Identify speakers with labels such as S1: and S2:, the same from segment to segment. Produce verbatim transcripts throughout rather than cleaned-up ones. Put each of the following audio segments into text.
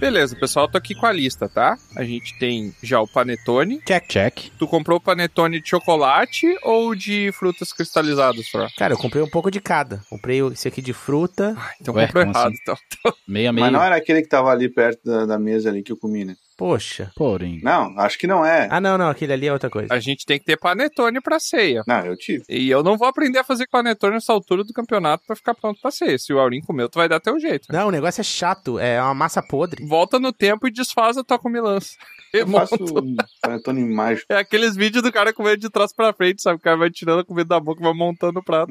S1: Beleza, pessoal, tô aqui com a lista, tá? A gente tem já o panetone.
S2: Check. Check.
S1: Tu comprou o panetone de chocolate ou de frutas cristalizadas, Tro?
S2: Cara, eu comprei um pouco de cada. Comprei esse aqui de fruta.
S1: Ah, então
S3: Ué,
S1: comprou
S3: como
S1: errado,
S3: assim?
S1: então.
S3: Meia, meia.
S4: Mas não era aquele que tava ali perto da, da mesa ali que eu comi, né?
S2: Poxa.
S3: Porém.
S4: Não, acho que não é.
S2: Ah, não, não. Aquele ali é outra coisa.
S1: A gente tem que ter panetone pra ceia.
S4: Não, eu tive.
S1: E eu não vou aprender a fazer panetone nessa altura do campeonato pra ficar pronto pra ceia. Se o Aurim comeu, tu vai dar teu jeito.
S2: Não, o negócio é chato. É uma massa podre.
S1: Volta no tempo e desfaz a tua comilança.
S4: Eu faço
S1: Remonta.
S4: um panetone mágico.
S1: É aqueles vídeos do cara comendo de trás pra frente, sabe? O cara vai tirando a comida da boca e vai montando o prato.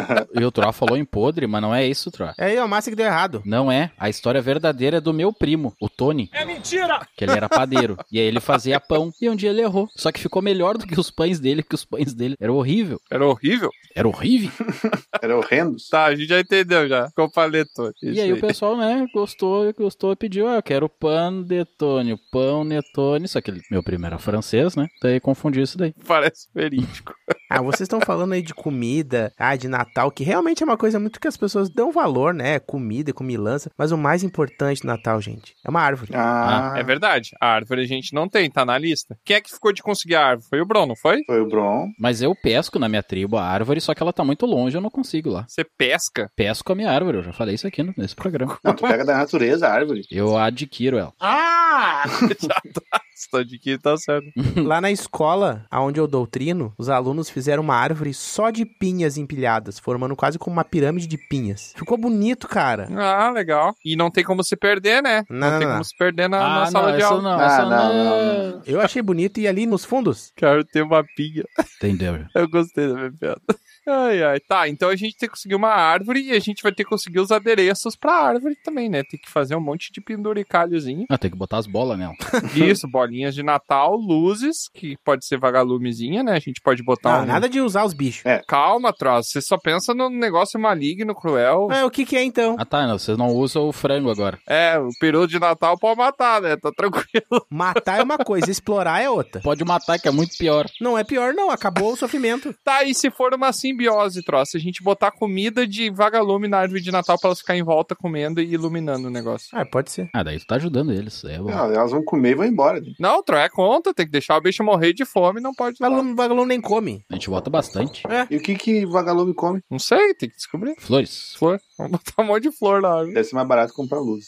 S3: E o Troá falou em podre, mas não é isso, Troá.
S2: É aí, ó, a massa que deu errado.
S3: Não é. A história verdadeira é do meu primo, o Tony.
S1: É mentira!
S3: Que ele era padeiro. E aí ele fazia pão. E um dia ele errou. Só que ficou melhor do que os pães dele, porque os pães dele eram horrível.
S1: Era horrível?
S3: Era horrível.
S4: Era horrendo.
S1: Tá, a gente já entendeu já. Com o panetone.
S3: E
S1: Isso
S3: aí o pessoal, né, gostou, gostou e pediu, ah, eu quero panetone, pão netone. Só que ele- meu primo era francês, né? Daí confundiu isso daí.
S1: Parece verídico.
S2: Ah, vocês estão falando aí de comida, ah, de Natal, que realmente é uma coisa muito que as pessoas dão valor, né? Comida, comilança. Mas o mais importante do Natal, gente, é uma árvore.
S4: Ah,
S1: É verdade. A árvore a gente não tem, tá na lista. Quem é que ficou de conseguir a árvore? Foi o Bruno, não foi?
S4: foi o Bron.
S3: Mas eu pesco na minha tribo a árvore, só que ela tá muito longe, eu não consigo lá.
S1: Você pesca?
S3: Pesco a minha árvore, eu já falei isso aqui no- nesse programa.
S4: Não, tu pega da natureza a árvore.
S3: Eu adquiro ela.
S1: Ah! Já tá. Estou de que tá certo.
S2: Lá na escola, aonde eu doutrino, os alunos fizeram uma árvore só de pinhas empilhadas, formando quase como uma pirâmide de pinhas. Ficou bonito, cara.
S1: Ah, legal. E não tem como se perder, né?
S2: Não, não,
S1: tem
S2: não.
S1: como se perder na, na
S3: ah,
S1: sala
S3: não,
S1: de
S3: essa
S1: aula.
S3: não,
S4: Ah,
S3: essa
S4: não,
S3: não.
S4: não,
S2: Eu achei bonito e ali nos fundos.
S1: Quero ter uma pinha.
S3: Entendeu?
S1: Eu gostei da minha piada. Ai, ai. Tá, então a gente tem que conseguir uma árvore e a gente vai ter que conseguir os adereços pra árvore também, né? Tem que fazer um monte de penduricalhozinho.
S3: Ah, tem que botar as bolas nela.
S1: Isso, bolinhas de Natal, luzes, que pode ser vagalumezinha, né? A gente pode botar
S2: Não,
S1: um...
S2: nada de usar os bichos.
S4: É.
S1: Calma, Troço. Você só pensa no negócio maligno, cruel.
S2: Ah, o que que é então?
S3: Ah tá, não, vocês não usam o frango agora.
S1: É, o peru de Natal pode matar, né? Tá tranquilo.
S2: Matar é uma coisa, explorar é outra.
S3: Pode matar, que é muito pior.
S2: Não é pior não, acabou o sofrimento.
S1: Tá, e se for uma simbiose, Troço? A gente botar comida de vagalume na árvore de Natal pra elas ficarem em volta comendo e iluminando o negócio.
S2: Ah, pode ser.
S3: Ah, daí tu tá ajudando eles. É bom.
S4: Não, elas vão comer e vão embora. né?
S1: Não, Tro, é conta. Tem que deixar o bicho morrer de fome, não pode...
S2: Vagalume, vagalume nem come.
S3: A gente bota bastante.
S4: E o que que vagalume come?
S1: Não sei, tem que descobrir.
S3: Flores.
S1: Flor. Vamos botar um monte de flor na árvore.
S4: Deve ser mais barato comprar luz.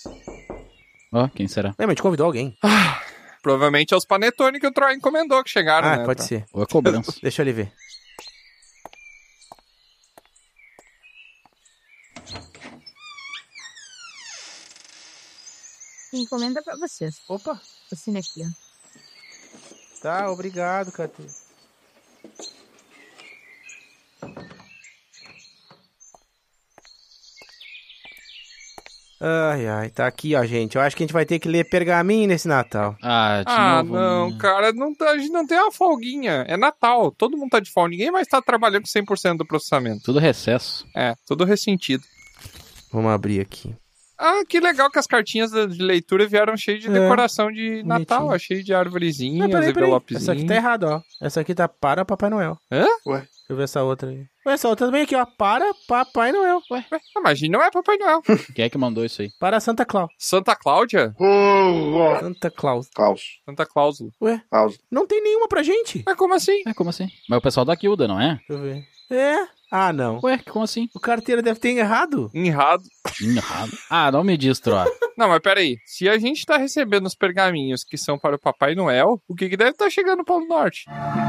S3: Ó, quem será?
S2: É, mas te convidou alguém.
S1: Provavelmente é os panetone que o Troy encomendou que chegaram,
S2: Ah,
S1: né?
S2: pode
S1: Tro?
S2: ser.
S3: Ou é cobrança.
S2: Deixa eu ali ver.
S5: Encomenda pra vocês.
S2: Opa.
S5: Assina aqui, ó.
S2: Tá, obrigado, Catu. Ai, ai, tá aqui, ó, gente. Eu acho que a gente vai ter que ler pergaminho nesse Natal.
S3: Ah, de
S1: Ah,
S3: novo.
S1: não,
S3: né?
S1: cara, não, tá- a gente não tem uma folguinha. É Natal, todo mundo tá de folga. Ninguém mais tá trabalhando com cem por cento do processamento.
S3: Tudo recesso.
S1: É, tudo ressentido.
S2: Vamos abrir aqui.
S1: Ah, que legal que as cartinhas de leitura vieram cheias de
S2: É,
S1: decoração de Natal,
S2: bonitinho.
S1: ó, cheio de arvorezinhas,
S2: Não, peraí, peraí.
S1: envelopezinhos.
S2: Essa aqui tá errada, ó. Essa aqui tá para Papai Noel.
S1: Hã?
S4: Ué?
S2: Deixa eu ver essa outra aí. Ué, essa outra também aqui, ó. Para Papai Noel. Ué,
S1: Ué, ah, mas a gente não é Papai Noel.
S3: Quem é que mandou isso aí?
S2: para Santa Claus.
S1: Santa Cláudia?
S2: Santa Claus.
S4: Klaus.
S1: Santa Cláusula.
S2: Ué,
S4: Klaus.
S2: não tem nenhuma pra gente.
S1: Mas como assim?
S3: É, como assim? Mas o pessoal da guilda, não é?
S2: Deixa eu ver. É? Ah, não.
S3: Ué, como assim?
S2: O carteiro deve ter errado.
S1: Enrado.
S3: Errado. Ah, não me diz, Troá.
S1: Não, mas peraí. Se a gente tá recebendo os pergaminhos que são para o Papai Noel, o que que deve estar chegando no Polo Norte?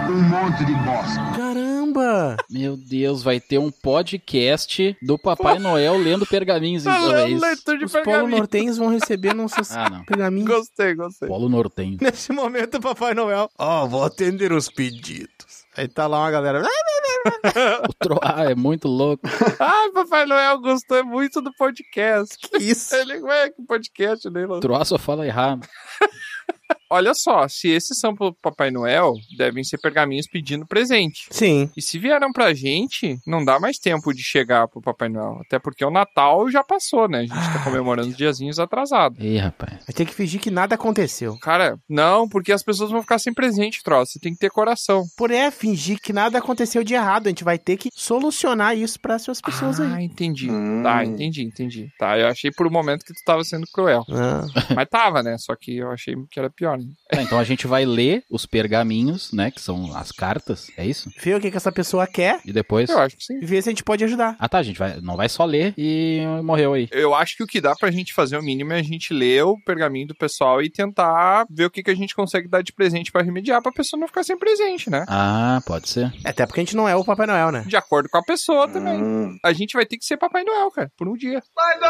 S2: Caramba.
S3: Meu Deus, vai ter um podcast do Papai Noel lendo pergaminhos. Então, é isso.
S1: Leitor de
S2: Os polo
S1: pergaminho.
S2: nortenhos vão receber nossos
S3: Ah, não.
S2: pergaminhos.
S1: Gostei, gostei.
S3: Polo Nortenho.
S2: Nesse momento, o Papai Noel. Ó, vou atender os pedidos. Aí tá lá uma galera.
S3: O Troá é muito louco.
S1: Ai, Papai Noel gostou muito do podcast.
S2: Que isso?
S1: Ele, ué, que podcast, né?
S3: O Troá só fala errado.
S1: olha só, se esses são pro Papai Noel, devem ser pergaminhos pedindo presente.
S2: Sim.
S1: E se vieram pra gente, não dá mais tempo de chegar pro Papai Noel. Até porque o Natal já passou, né? A gente tá comemorando os diazinhos atrasados.
S3: Ih, rapaz.
S2: Vai ter que fingir que nada aconteceu.
S1: Cara, não, porque as pessoas vão ficar sem presente, troço. Você tem que ter coração.
S2: Por é, fingir que nada aconteceu de errado. A gente vai ter que solucionar isso para as pessoas
S1: ah,
S2: aí.
S1: entendi.
S4: Hum.
S1: Tá, entendi, entendi. Tá, eu achei por um momento que tu tava sendo cruel.
S2: Ah.
S1: Mas tava, né? Só que eu achei que era pior. Né?
S3: Tá, então a gente vai ler os pergaminhos, né? Que são as cartas, é isso?
S2: Vê o que, que essa pessoa quer
S3: E depois...
S1: Eu acho que sim.
S2: e vê se a gente pode ajudar.
S3: Ah, tá, a gente vai, não vai só ler e morreu aí.
S1: Eu acho que o que dá pra gente fazer o mínimo é a gente ler o pergaminho do pessoal e tentar ver o que, que a gente consegue dar de presente pra remediar pra pessoa não ficar sem presente, né?
S3: Ah, pode ser.
S2: Até porque a gente não é o Papai Noel, né?
S1: De acordo com a pessoa também.
S4: Hum.
S1: A gente vai ter que ser Papai Noel, cara, por um dia.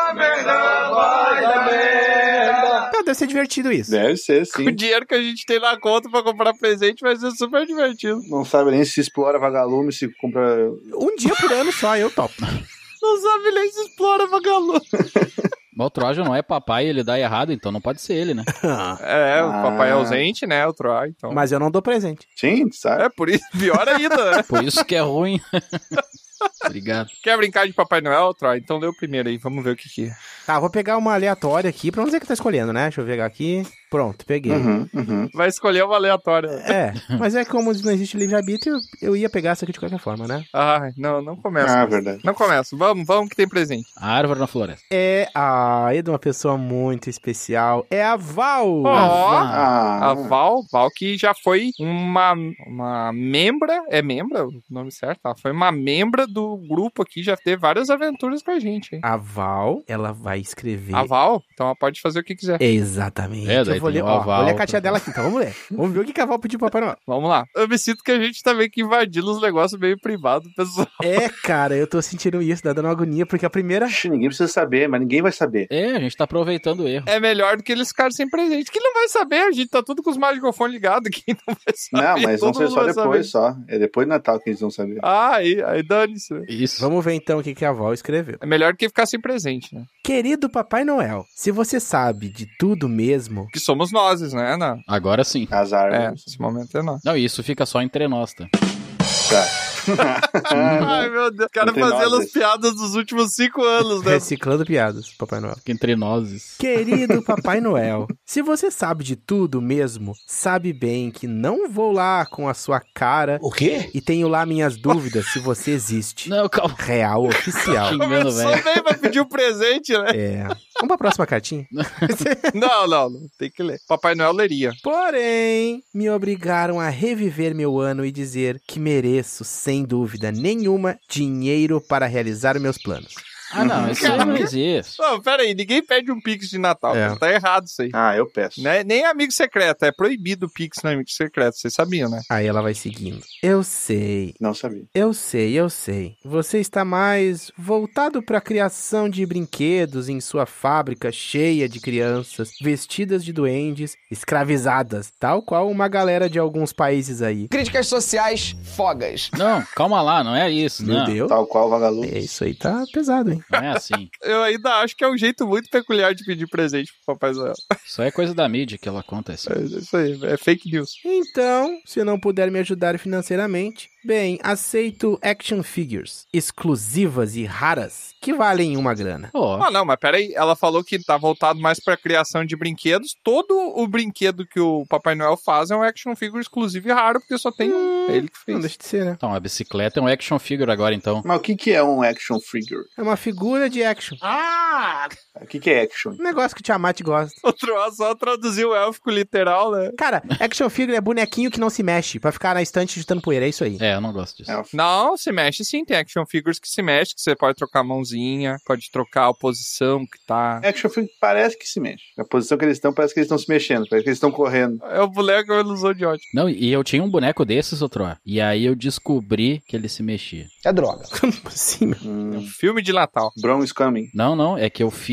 S2: Ah, deve ser divertido isso.
S4: Deve ser,
S1: Com o
S4: sim.
S1: dinheiro que a gente tem na conta pra comprar presente vai ser super divertido.
S4: Não sabe nem se explora vagalume, se compra...
S2: Um dia por ano só, eu topo.
S1: Não sabe nem se explora vagalume.
S3: Mas o Trojan não é papai, ele dá errado, então não pode ser ele, né?
S1: É, o
S4: Ah.
S1: papai é ausente, né? O Troy, então.
S2: Mas eu não dou presente.
S4: Sim, sabe?
S1: É, por isso, pior ainda, né?
S3: Por isso que é ruim. Obrigado.
S1: Quer brincar de Papai Noel, Troy? Então lê o primeiro aí, vamos ver o que que é.
S2: Tá, vou pegar uma aleatória aqui, pra não dizer que tá escolhendo, né? Deixa eu pegar aqui. Pronto, peguei.
S4: Uhum, uhum.
S1: Vai escolher uma aleatória.
S2: É, mas é que como não existe livre-arbítrio, eu ia pegar essa aqui de qualquer forma, né?
S1: Ai, não, não começa.
S4: Ah, verdade.
S1: Não começa. Vamos, vamos que tem presente.
S3: A árvore na floresta.
S2: É a... é de uma pessoa muito especial. É a Val!
S1: Ó,
S4: Ah,
S1: a Val, Val que já foi uma, uma membra, é membra o nome certo? Ela foi uma membra do grupo aqui, já teve várias aventuras com a gente, hein?
S2: A Val, ela vai escrever...
S1: A Val, então ela pode fazer o que quiser.
S2: Exatamente.
S3: É, daí
S2: eu vou
S3: tem
S2: ler,
S3: o
S2: ó,
S3: Val
S2: vou ler a cartinha
S3: pra-
S2: dela aqui, então vamos ler. Vamos ver o que que a Val pediu pro Papai Noel.
S1: Vamos lá. Eu me sinto que a gente tá meio que invadindo os negócios meio privados, pessoal.
S2: É, cara, eu tô sentindo isso, tá dando uma agonia, porque a primeira...
S4: Ixi, ninguém precisa saber, mas ninguém vai saber.
S3: É, a gente tá aproveitando o erro.
S1: É melhor do que eles ficarem sem presente. Que não vai saber, a gente tá tudo com os magicofones ligados aqui, não vai saber.
S4: Não, mas vão
S1: todo
S4: ser
S1: mundo
S4: só
S1: vai
S4: depois,
S1: saber.
S4: só. É depois do Natal que eles vão saber.
S1: Ah, aí, aí dane-se.
S3: Isso.
S2: Vamos ver então o que que a Val escreveu.
S1: É melhor do que ficar sem presente, né?
S2: Querido Papai Noel, se você sabe de tudo mesmo...
S1: Que somos nós, né, Ana?
S3: Agora sim.
S4: As
S1: É,
S4: árvores.
S1: esse momento é nós.
S3: Não, isso fica só entre nós, tá?
S4: Tá.
S1: Ai, meu Deus. O cara
S4: Não tem
S1: fazendo
S4: nozes.
S1: as piadas dos últimos cinco anos, né?
S2: Reciclando piadas, Papai Noel.
S3: Fica entre nós.
S2: Querido Papai Noel, se você sabe de tudo mesmo, sabe bem que não vou lá com a sua cara
S6: O quê?
S2: e tenho lá minhas dúvidas se você existe.
S3: Não, calma.
S2: Real oficial.
S3: Xingando,
S1: Começou
S3: velho.
S1: bem, vai pedir um presente, né?
S2: É. Vamos pra próxima cartinha?
S1: Não, não, não. Tem que ler. Papai Noel leria.
S2: Porém, me obrigaram a reviver meu ano e dizer que mereço, sem dúvida nenhuma, dinheiro para realizar meus planos.
S3: Ah, não, isso aí não existe.
S1: Não, pera aí. Ninguém pede um Pix de Natal.
S2: É.
S1: Tá errado isso aí.
S4: Ah, eu peço.
S1: Né? Nem amigo secreto. É proibido o Pix no amigo secreto. Vocês sabiam, né?
S2: Aí ela vai seguindo. Eu sei,
S4: Não sabia.
S2: eu sei, eu sei. Você está mais voltado para a criação de brinquedos em sua fábrica cheia de crianças, vestidas de duendes, escravizadas, tal qual uma galera de alguns países aí.
S6: Críticas sociais, fogas.
S3: Não, calma lá, não é isso,
S2: Meu
S3: não.
S2: Deus.
S4: Tal qual vagalume.
S2: É, isso aí tá pesado, hein?
S3: Não é assim.
S1: Eu ainda acho que é um jeito muito peculiar de pedir presente pro Papai Noel.
S3: Isso aí é coisa da mídia que ela acontece.
S1: É isso aí. É fake news.
S2: Então, se não puder me ajudar financeiramente, bem, aceito action figures exclusivas e raras que valem uma grana.
S3: Ó,
S1: Ah, não, mas peraí. Ela falou que tá voltado mais pra criação de brinquedos. Todo o brinquedo que o Papai Noel faz é um action figure exclusivo e raro, porque só tem um. É ele que
S2: Não
S1: fez.
S2: deixa de ser, né?
S3: então a bicicleta é um action figure agora, então.
S4: Mas o que, que é um action figure?
S2: É uma figura de action.
S4: O que, que é action?
S2: Um negócio que o Tiamat gosta.
S1: Outro A só traduziu o élfico literal, né?
S2: Cara, action figure é bonequinho que não se mexe, pra ficar na estante juntando poeira, é isso aí.
S3: É, eu não gosto disso.
S4: É,
S1: Não, se mexe sim. Tem action figures que se mexe, que você pode trocar a mãozinha, pode trocar a posição que tá.
S4: action figure parece que se mexe. A posição que eles estão, parece que eles estão se mexendo. Parece que eles estão correndo.
S1: É o boneco que ele usou de ótimo.
S3: Não, e eu tinha um boneco desses, outro. E aí eu descobri que ele se mexia.
S6: É droga.
S2: Sim, meu.
S1: É um
S4: Hum,
S1: filme de Natal.
S4: Brown is coming.
S3: Não, não, é que eu fiz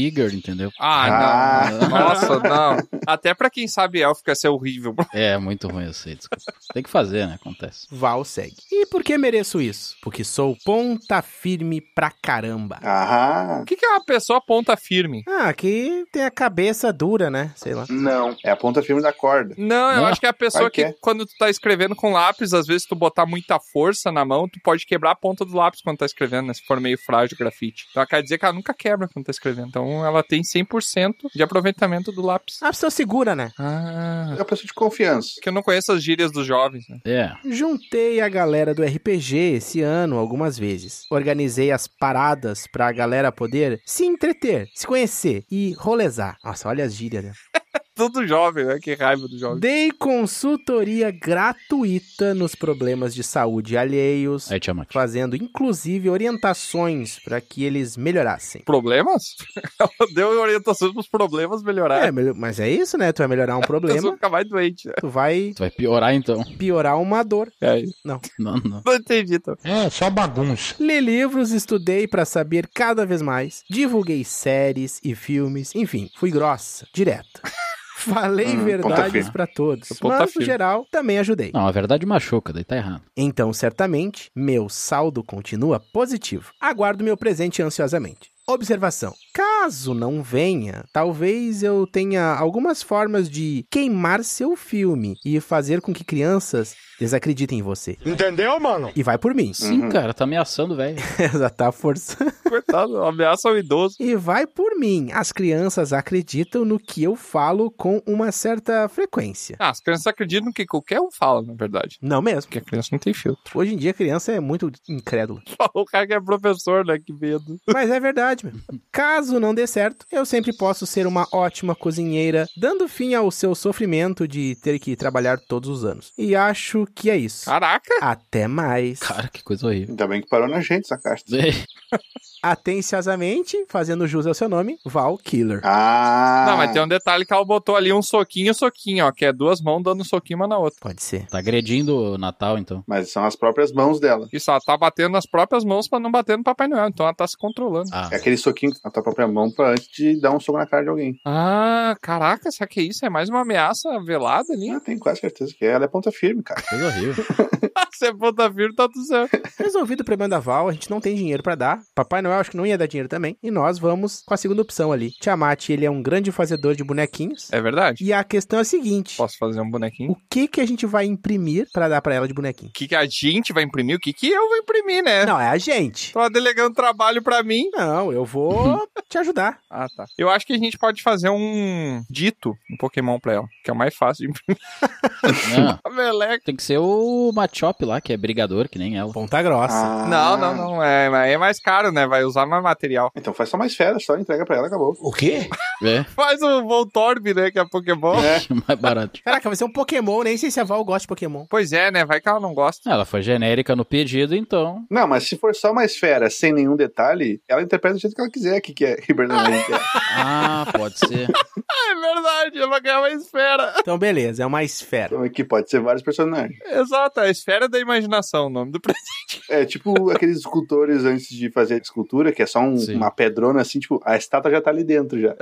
S3: figure, entendeu?
S1: Ah,
S4: Ah.
S1: não. Nossa, não. Até pra quem sabe élfico ia ser horrível.
S3: É, muito ruim eu sei, desculpa. Tem que fazer, né? Acontece.
S2: Val segue. E por que mereço isso? Porque sou ponta firme pra caramba.
S4: Aham.
S1: O que, que é uma pessoa ponta firme?
S2: Ah, que tem a cabeça dura, né? Sei lá.
S4: Não. É a ponta firme da corda.
S1: Não, eu
S3: Não.
S1: acho que é a pessoa
S4: Vai que
S1: que,
S4: é.
S1: quando tu tá escrevendo com lápis, às vezes tu botar muita força na mão, tu pode quebrar a ponta do lápis quando tá escrevendo, né? Se for meio frágil o grafite. Então quer dizer que ela nunca quebra quando tá escrevendo. Então ela tem cem por cento de aproveitamento do lápis.
S2: A pessoa segura, né?
S1: Ah.
S4: É uma pessoa de confiança.
S1: Que eu não conheço as gírias dos jovens, né?
S3: É.
S2: Juntei a galera do R P G esse ano algumas vezes. Organizei as paradas pra galera poder se entreter, se conhecer e rolezar. Nossa, olha as gírias, né?
S1: Tudo jovem, né? Que raiva do jovem.
S2: Dei consultoria gratuita nos problemas de saúde alheios,
S3: Aí, Tiamat.
S2: fazendo inclusive orientações pra que eles melhorassem.
S1: Problemas? Ela deu orientações pros problemas melhorar.
S2: É, mel- mas é isso, né? Tu vai melhorar um
S1: A pessoa
S2: problema,
S1: fica mais doente. Né?
S2: tu vai
S3: Tu vai piorar, então.
S2: piorar uma dor.
S1: É,
S3: Não, não.
S1: não entendi, então.
S7: É, só bagunça.
S2: Li livros, estudei pra saber cada vez mais, divulguei séries e filmes, enfim, fui grossa, direto. Falei
S4: Hum, ponta
S2: verdades
S4: firme.
S2: pra todos,
S1: Ponta
S2: mas no
S1: firme.
S2: geral também ajudei.
S3: Não, a verdade machuca, daí tá errado.
S2: Então, certamente, meu saldo continua positivo. Aguardo meu presente ansiosamente. Observação. Caso não venha, talvez eu tenha algumas formas de queimar seu filme e fazer com que crianças desacreditem em você.
S7: Entendeu, mano?
S2: E vai por mim.
S3: Sim,
S4: Uhum.
S3: cara, tá ameaçando, velho.
S2: Já tá forçando.
S1: Coitado, ameaça ao idoso.
S2: E vai por mim. As crianças acreditam no que eu falo com uma certa frequência.
S1: Ah, as crianças acreditam no que qualquer um fala, na verdade.
S2: Não mesmo.
S1: Porque a criança não tem filtro.
S2: Hoje em dia a criança é muito incrédula.
S1: O cara que é professor, né? Que medo.
S2: Mas é verdade, meu. Caso não dê certo, eu sempre posso ser uma ótima cozinheira, dando fim ao seu sofrimento de ter que trabalhar todos os anos. E acho que é isso.
S1: Caraca!
S2: Até mais.
S3: Cara, que coisa horrível.
S4: Ainda bem que parou na gente essa caixa.
S2: Atenciosamente, fazendo jus ao seu nome, Val Killer.
S4: Ah.
S1: Não, mas tem um detalhe que ela botou ali um soquinho, soquinho, ó. Que é duas mãos dando um soquinho uma na outra.
S2: Pode ser.
S3: Tá agredindo o Natal, então.
S4: Mas são as próprias mãos dela.
S1: Isso, ela tá batendo nas próprias mãos pra não bater no Papai Noel. Então ela tá se controlando.
S3: Ah,
S4: É aquele soquinho na tua própria mão pra antes de dar um soco na cara de alguém.
S1: Ah, caraca, será que é isso? É mais uma ameaça velada ali?
S4: Ah, tenho quase certeza que ela é ponta firme, cara.
S3: coisa horrível.
S1: Se é ponta firme, tá tudo certo.
S2: Resolvido o problema da Val, a gente não tem dinheiro pra dar. Papai Noel acho que não ia dar dinheiro também. E nós vamos com a segunda opção ali. Tiamat, ele é um grande fazedor de bonequinhos.
S1: É verdade.
S2: E a questão é a seguinte.
S1: Posso fazer um bonequinho?
S2: O que que a gente vai imprimir pra dar pra ela de bonequinho?
S1: O que, que a gente vai imprimir? O que, que eu vou imprimir, né?
S2: Não, é a gente.
S1: Tô delegando trabalho pra mim.
S2: Não, eu vou te ajudar.
S1: Ah, tá. Eu acho que a gente pode fazer um dito, um Pokémon pra ela, que é o mais fácil de imprimir.
S3: Não,
S1: A meleca.
S3: tem que ser o Machop lá, que é brigador, que nem ela.
S2: Ponta grossa.
S4: Ah.
S1: Não, não, não. É, é mais caro, né? Vai usar mais material.
S4: Então faz só mais fera, só entrega pra ela, acabou.
S7: O quê?
S3: É,
S1: Faz o Voltorb, né? Que é Pokémon.
S4: É.
S3: mais barato.
S2: Caraca, vai ser um Pokémon. Nem sei se a Val gosta de Pokémon.
S1: Pois é, né? Vai que ela não gosta.
S3: Ela foi genérica no pedido, então.
S4: Não, mas se for só mais fera, sem nenhum detalhe, ela interpreta do jeito que ela quiser, o que, que é Hibernamon.
S3: Ah, pode ser.
S1: É verdade, ela vai ganhar uma esfera.
S2: Então, beleza. É uma esfera.
S4: Então aqui pode ser vários personagens.
S1: Exato, a esfera da imaginação, o nome do presente.
S4: É tipo aqueles escultores antes de fazer escultura, que é só um-
S3: Sim.
S4: uma pedrona assim, tipo, a estátua já tá ali dentro já.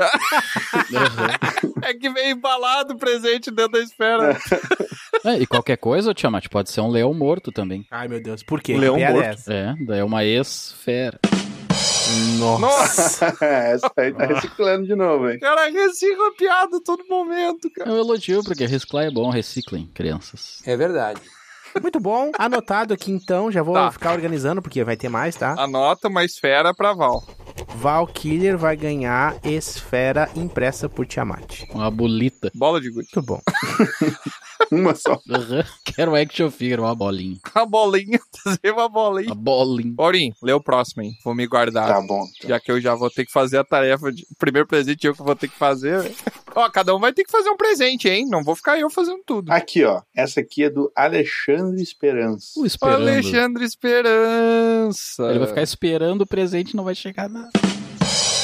S1: É que vem embalado o presente dentro da esfera.
S3: É, e qualquer coisa, Tiamat, pode ser um leão morto também.
S2: Ai, meu Deus. Por quê?
S1: Um leão
S2: Que piada é
S1: morto.
S2: essa?
S3: É, daí é uma esfera.
S2: Nossa.
S4: Essa aí tá reciclando de novo, hein?
S1: Cara, recicla a piada a todo momento,
S3: É
S1: cara.
S3: um elogio, porque reciclar é bom, reciclem, crianças.
S2: É verdade. Muito bom. Anotado aqui, então. Já vou
S1: Tá.
S2: ficar organizando, porque vai ter mais, tá?
S1: Anota uma esfera pra Val.
S2: Val Killer vai ganhar esfera impressa por Tiamat.
S3: Uma bolita.
S1: Bola de gude.
S2: Muito bom.
S4: Uma só.
S3: Uhum. Quero action figure, uma bolinha.
S1: Uma bolinha, trazer uma bolinha.
S3: Uma bolinha.
S1: Aurim, lê o próximo aí. Vou me guardar.
S4: Tá bom.
S1: Já que eu já vou ter que fazer a tarefa de... O primeiro presente eu que vou ter que fazer. né? Ó, cada um vai ter que fazer um presente, hein? Não vou ficar eu fazendo tudo.
S4: Aqui, ó. Essa aqui é do Alexandre Esperança.
S3: O esperando.
S1: Alexandre Esperança.
S3: Ele vai ficar esperando o presente e não vai chegar nada.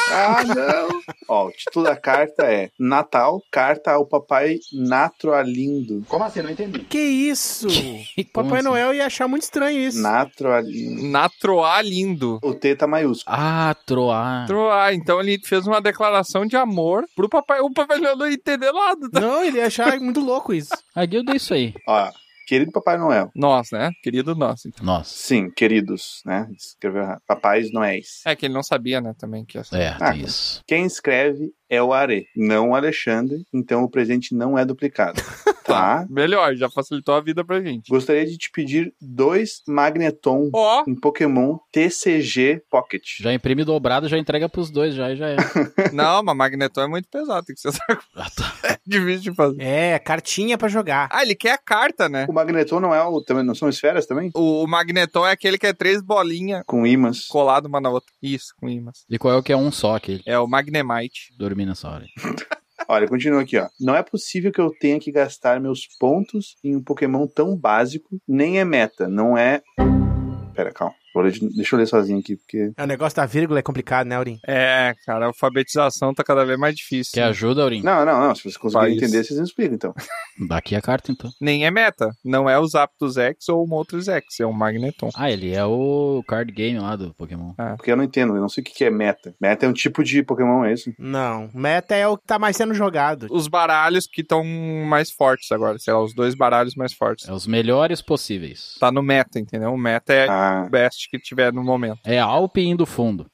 S4: Ah, não! Ó, o título da carta é Natal, carta ao papai Natroalindo.
S7: Como assim? Não entendi.
S2: Que isso?
S3: Como
S2: Papai
S3: assim?
S2: Noel ia achar muito estranho isso.
S4: Natroalindo.
S1: Natroar lindo.
S4: O T tá maiúsculo.
S3: Ah, troar.
S1: Troar. Então ele fez uma declaração de amor pro papai. O papai Noel não ia entender nada. Tá?
S2: Não, ele ia achar muito louco isso.
S3: A guilda é isso aí.
S4: Ó, querido Papai Noel.
S1: Nós, né? Querido nosso. Então.
S3: Nossa.
S4: Sim, queridos, né? Escreveu errado. Papais Noéis.
S1: É que ele não sabia, né, também. Que essa...
S3: É,
S4: Ah,
S3: tem isso.
S4: Quem escreve é o Are, não o Alexandre, então o presente não é duplicado. Tá?
S1: Melhor, já facilitou a vida pra gente.
S4: Gostaria de te pedir dois Magneton
S1: Ó,
S4: em Pokémon T C G Pocket.
S3: Já imprime dobrado, já entrega pros dois, já e já é.
S1: não, mas Magneton é muito pesado, tem que ser
S3: Ah, tá.
S1: é difícil de fazer.
S2: É, cartinha pra jogar.
S1: Ah, ele quer a carta, né?
S4: O Magneton não é o. Também não são esferas também?
S1: O, o Magneton é aquele que é três bolinhas
S4: Com ímãs.
S1: colado uma na outra. Isso, com imãs.
S3: E qual é o que é um só aquele?
S1: É o Magnemite.
S3: Dormi nessa hora.
S4: Olha, continua aqui, ó. Não é possível que eu tenha que gastar meus pontos em um Pokémon tão básico, nem é meta, não é. Pera, calma. Vou ler de- Deixa eu ler sozinho aqui, porque.
S2: É, o negócio da vírgula é complicado, né, Aurim?
S1: É, cara, a alfabetização tá cada vez mais difícil.
S3: Quer ajuda, Aurim?
S4: Não, não, não. Se você conseguir
S1: Faz.
S4: entender, vocês me explicam, então.
S3: Dá aqui a carta, então.
S1: Nem é meta. Não é o Zapdos X ou o Moltres X, é o Magneton.
S3: Ah, ele é o card game lá do Pokémon.
S4: Porque eu não entendo, eu não sei o que que é meta. Meta é um tipo de Pokémon, é isso?
S2: Não, meta é o que tá mais sendo jogado.
S1: Os baralhos que estão mais fortes agora, sei lá, os dois baralhos mais fortes.
S3: É os melhores possíveis.
S1: Tá no meta, entendeu? O meta é
S4: Ah.
S1: o best que tiver no momento.
S3: É Alp indo fundo.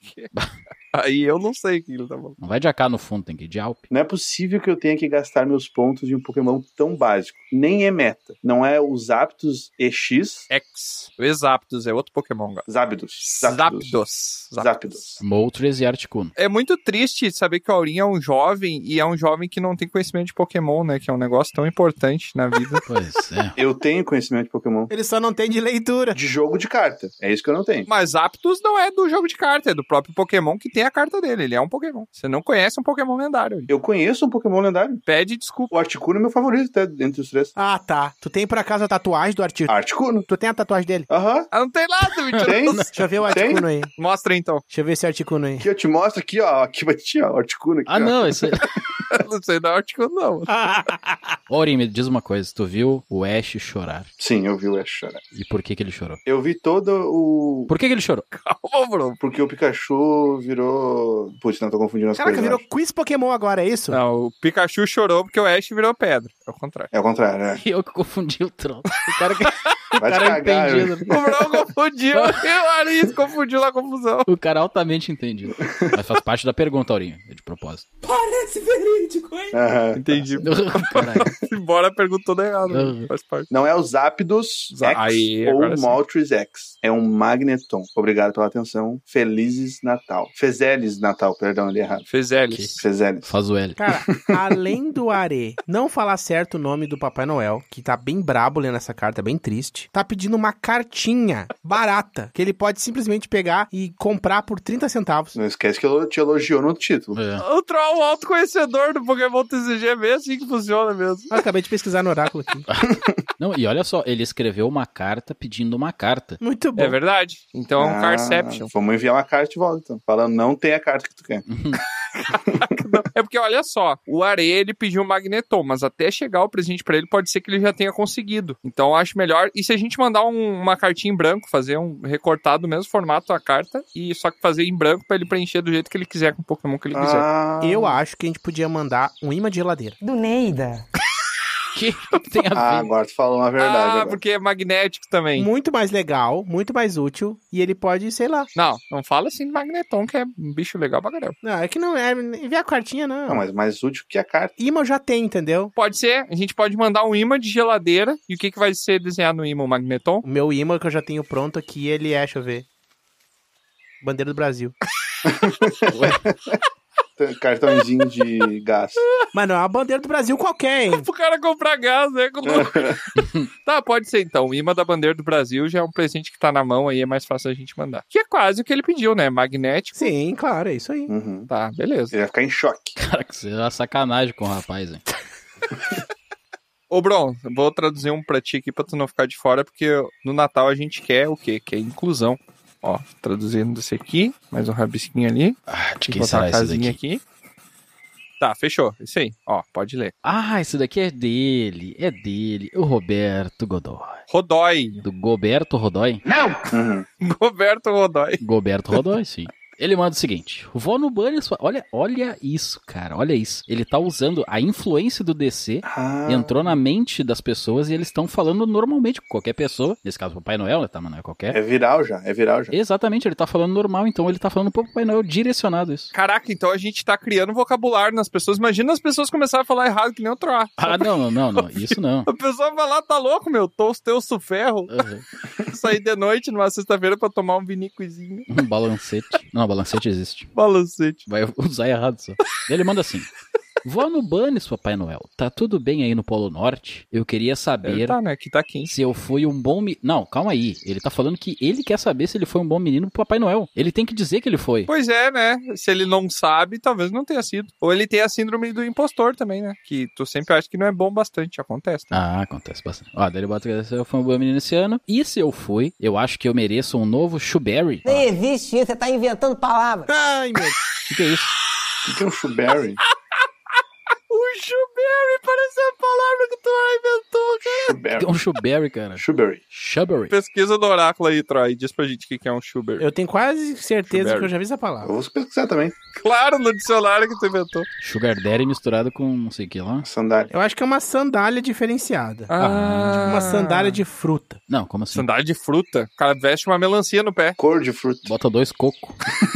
S1: Aí eu não sei o que ele tá falando.
S3: Não vai de A K no fundo, tem que ir de Alp.
S4: Não é possível que eu tenha que gastar meus pontos em um Pokémon tão básico. Nem é meta. Não é os Zapdos E X.
S1: X. O Exaptos é outro Pokémon agora.
S4: Zapdos.
S1: Zapdos.
S4: Zapdos.
S3: Moltres e Articuno.
S1: É muito triste saber que o Aurim é um jovem e é um jovem que não tem conhecimento de Pokémon, né? Que é um negócio tão importante na vida.
S3: Pois é.
S4: Eu tenho conhecimento de Pokémon.
S2: Ele só não tem de leitura.
S4: De jogo de carta. É isso que eu não tenho.
S1: Mas Zapdos não é do jogo de carta, é do próprio Pokémon que tem a carta dele. Ele é um Pokémon. Você não conhece um Pokémon lendário. Aurim.
S4: Eu conheço um Pokémon lendário.
S1: Pede desculpa.
S4: O Articuno é meu favorito, até, entre os três.
S2: Ah, tá. Tu tem por acaso a tatuagem do Articuno?
S4: Articuno.
S2: Tu tem a tatuagem dele?
S4: Aham.
S1: Ah, não tem nada, mentira.
S4: Tem?
S2: Deixa eu ver o
S4: Tem?
S2: Articuno aí.
S1: Mostra aí, então.
S2: Deixa eu ver esse Articuno aí.
S4: Aqui eu te mostro aqui, ó. Aqui vai te, ó. O Articuno aqui,
S3: Ah,
S4: ó.
S3: não, esse...
S1: Não sei da Articuno, não.
S3: Aurim, me diz uma coisa. Tu viu o Ash chorar?
S4: Sim, eu vi o Ash chorar.
S3: E por que que ele chorou?
S4: Eu vi todo o...
S3: Por que que ele chorou?
S1: Calma, Bruno.
S4: Porque o Pikachu virou... Putz, não, tô confundindo as
S2: Caraca,
S4: coisas.
S2: virou
S4: eu acho.
S2: quiz Pokémon agora, é isso?
S1: Não, o Pikachu chorou porque o Ash virou pedra. É o contrário.
S4: É o contrário, né?
S3: Eu que confundi o troço. O cara que...
S4: Vai
S3: o
S4: te
S3: cara
S4: cagar,
S3: entendido.
S1: O Bruno confundiu. O Aris confundiu na confusão.
S3: O cara altamente entendido. Mas faz parte da pergunta, Aurinho. É de propósito.
S4: Aham.
S1: Entendi.
S3: Caralho.
S1: Embora a pergunta toda errada.
S3: Uhum.
S1: Faz parte.
S4: Não é o Zapdos
S1: Za-
S4: X
S1: Aí,
S4: ou
S1: agora sim.
S4: Moltres X. É um Magneton. Obrigado pela atenção. Felizes Natal. Fezeles Natal, perdão, ele é errado.
S1: Fez Elis.
S4: Fezeles.
S3: Faz o L.
S2: Cara, além do Are não falar certo o nome do Papai Noel, que tá bem brabo lendo essa carta, bem triste, tá pedindo uma cartinha barata, que ele pode simplesmente pegar e comprar por trinta centavos.
S4: Não esquece que eu te elogiou no título.
S3: É.
S1: O Troll autoconhecedor do Pokémon T C G é bem assim que funciona mesmo.
S2: Eu acabei de pesquisar no oráculo aqui.
S3: Não, e olha só, ele escreveu uma carta pedindo uma carta.
S2: Muito bom.
S1: É verdade. Então é um
S4: Ah,
S1: Carception.
S4: Vamos enviar uma carta de volta, então. Falando, não tem a carta que tu quer.
S1: É porque, olha só, o Are, ele pediu um Magneton, mas até chegar o presente pra ele, pode ser que ele já tenha conseguido. Então, eu acho melhor. E se a gente mandar um- uma cartinha em branco, fazer um recortado do mesmo formato a carta, e só que fazer em branco pra ele preencher do jeito que ele quiser, com o Pokémon que ele quiser.
S4: Ah,
S2: Eu acho que a gente podia mandar um imã de geladeira.
S6: Do Neida.
S3: Que tem a ver?
S4: ah, agora tu falou uma verdade.
S1: ah,
S4: agora.
S1: porque é magnético também.
S2: Muito mais legal, muito mais útil, e ele pode, sei lá.
S1: Não, não fala assim de Magneton, que é um bicho legal pra caramba.
S2: Não, é que não é. Enviar a cartinha, não.
S4: Não, mas mais útil que a carta.
S2: Imã eu já tem, entendeu?
S1: Pode ser, a gente pode mandar um imã de geladeira, e o que, que vai ser desenhado no imã? O Magneton?
S2: O meu imã que eu já tenho pronto aqui, ele é, deixa eu ver. Bandeira do Brasil.
S4: Cartãozinho de gás.
S2: Mas não é uma bandeira do Brasil qualquer, hein?
S1: Pro cara comprar gás, né? Tá, pode ser então. O imã da bandeira do Brasil já é um presente que tá na mão aí, é mais fácil a gente mandar. Que é quase o que ele pediu, né? Magnético.
S2: Sim, claro, é isso aí.
S4: Uhum.
S1: Tá, beleza.
S4: Ele vai ficar em choque.
S3: Cara, que isso é uma sacanagem com o rapaz, hein?
S1: Ô, Bron, eu vou traduzir um pra ti aqui pra tu não ficar de fora, porque no Natal a gente quer o quê? Quer inclusão. Ó, traduzindo esse aqui, mais um rabisquinho ali.
S3: Ah, de
S1: Vou
S3: quem
S1: botar
S3: será
S1: uma
S3: esse
S1: casinha
S3: daqui?
S1: aqui. Tá, fechou. Isso aí. Ó, pode ler.
S3: Ah, esse daqui é dele. É dele. O Roberto Godoy.
S1: Rodói.
S3: Do Goberto Rodói?
S4: Uhum.
S1: Roberto Rodói.
S3: Goberto Rodói, sim. Ele manda o seguinte: vou no banner. Sua... Olha, olha isso, cara. Olha isso. Ele tá usando a influência do D C.
S4: Ah,
S3: Entrou na mente das pessoas e eles estão falando normalmente com qualquer pessoa. Nesse caso, o Papai Noel, né? Tá, mas não é qualquer.
S4: é viral já, é viral já.
S3: Exatamente, ele tá falando normal, então ele tá falando pro Papai Noel direcionado isso.
S1: Caraca, então a gente tá criando vocabulário nas pessoas. Imagina as pessoas começarem a falar errado que nem o Troá.
S3: Ah, não, não, não, não. Isso não.
S1: A pessoa vai lá, tá louco, meu. Tô teu ferro.
S3: Uhum.
S1: Sair de noite numa sexta-feira pra tomar um vinicozinho.
S3: Um balancete. Não, balancete existe.
S1: Balancete.
S3: Vai usar errado só. Ele manda assim: vou no Bunnies, Papai Noel. Tá tudo bem aí no Polo Norte? Eu queria saber
S1: Ele tá, né? Que tá quente.
S3: se eu fui um bom menino. Não, calma aí. Ele tá falando que ele quer saber se ele foi um bom menino pro Papai Noel. Ele tem que dizer que ele foi.
S1: Pois é, né? Se ele não sabe, talvez não tenha sido. Ou ele tem a síndrome do impostor também, né? Que tu sempre acha que não é bom bastante. Acontece. Né?
S3: Ah, acontece bastante. Ó, daí ele bota que eu fui um bom menino esse ano. E se eu fui, eu acho que eu mereço um novo Shuberry.
S6: Nem existe isso, você tá inventando palavras.
S2: Ai, meu.
S3: O que, que é isso?
S4: O que que é um Shuberry?
S1: O Shuberry parece a palavra que tu inventou, cara.
S3: O que é
S4: Shuberry.
S3: um Shuberry, cara?
S4: Shuberry.
S3: Shuberry.
S1: Pesquisa do oráculo aí, Troy. Diz pra gente o que que é um Shuberry.
S2: Eu tenho quase certeza
S1: Shuberry.
S2: que eu já vi essa
S4: Eu
S2: palavra.
S4: vou pesquisar também.
S1: Claro, no dicionário que tu inventou.
S3: Sugar Daddy misturado com não sei o que lá.
S4: Sandália.
S2: Eu acho que é uma sandália diferenciada.
S1: Ah,
S2: Tipo uma sandália de fruta.
S3: Não, como assim?
S1: Sandália de fruta. O cara veste uma melancia no pé.
S4: Cor de fruta.
S3: Bota dois cocos.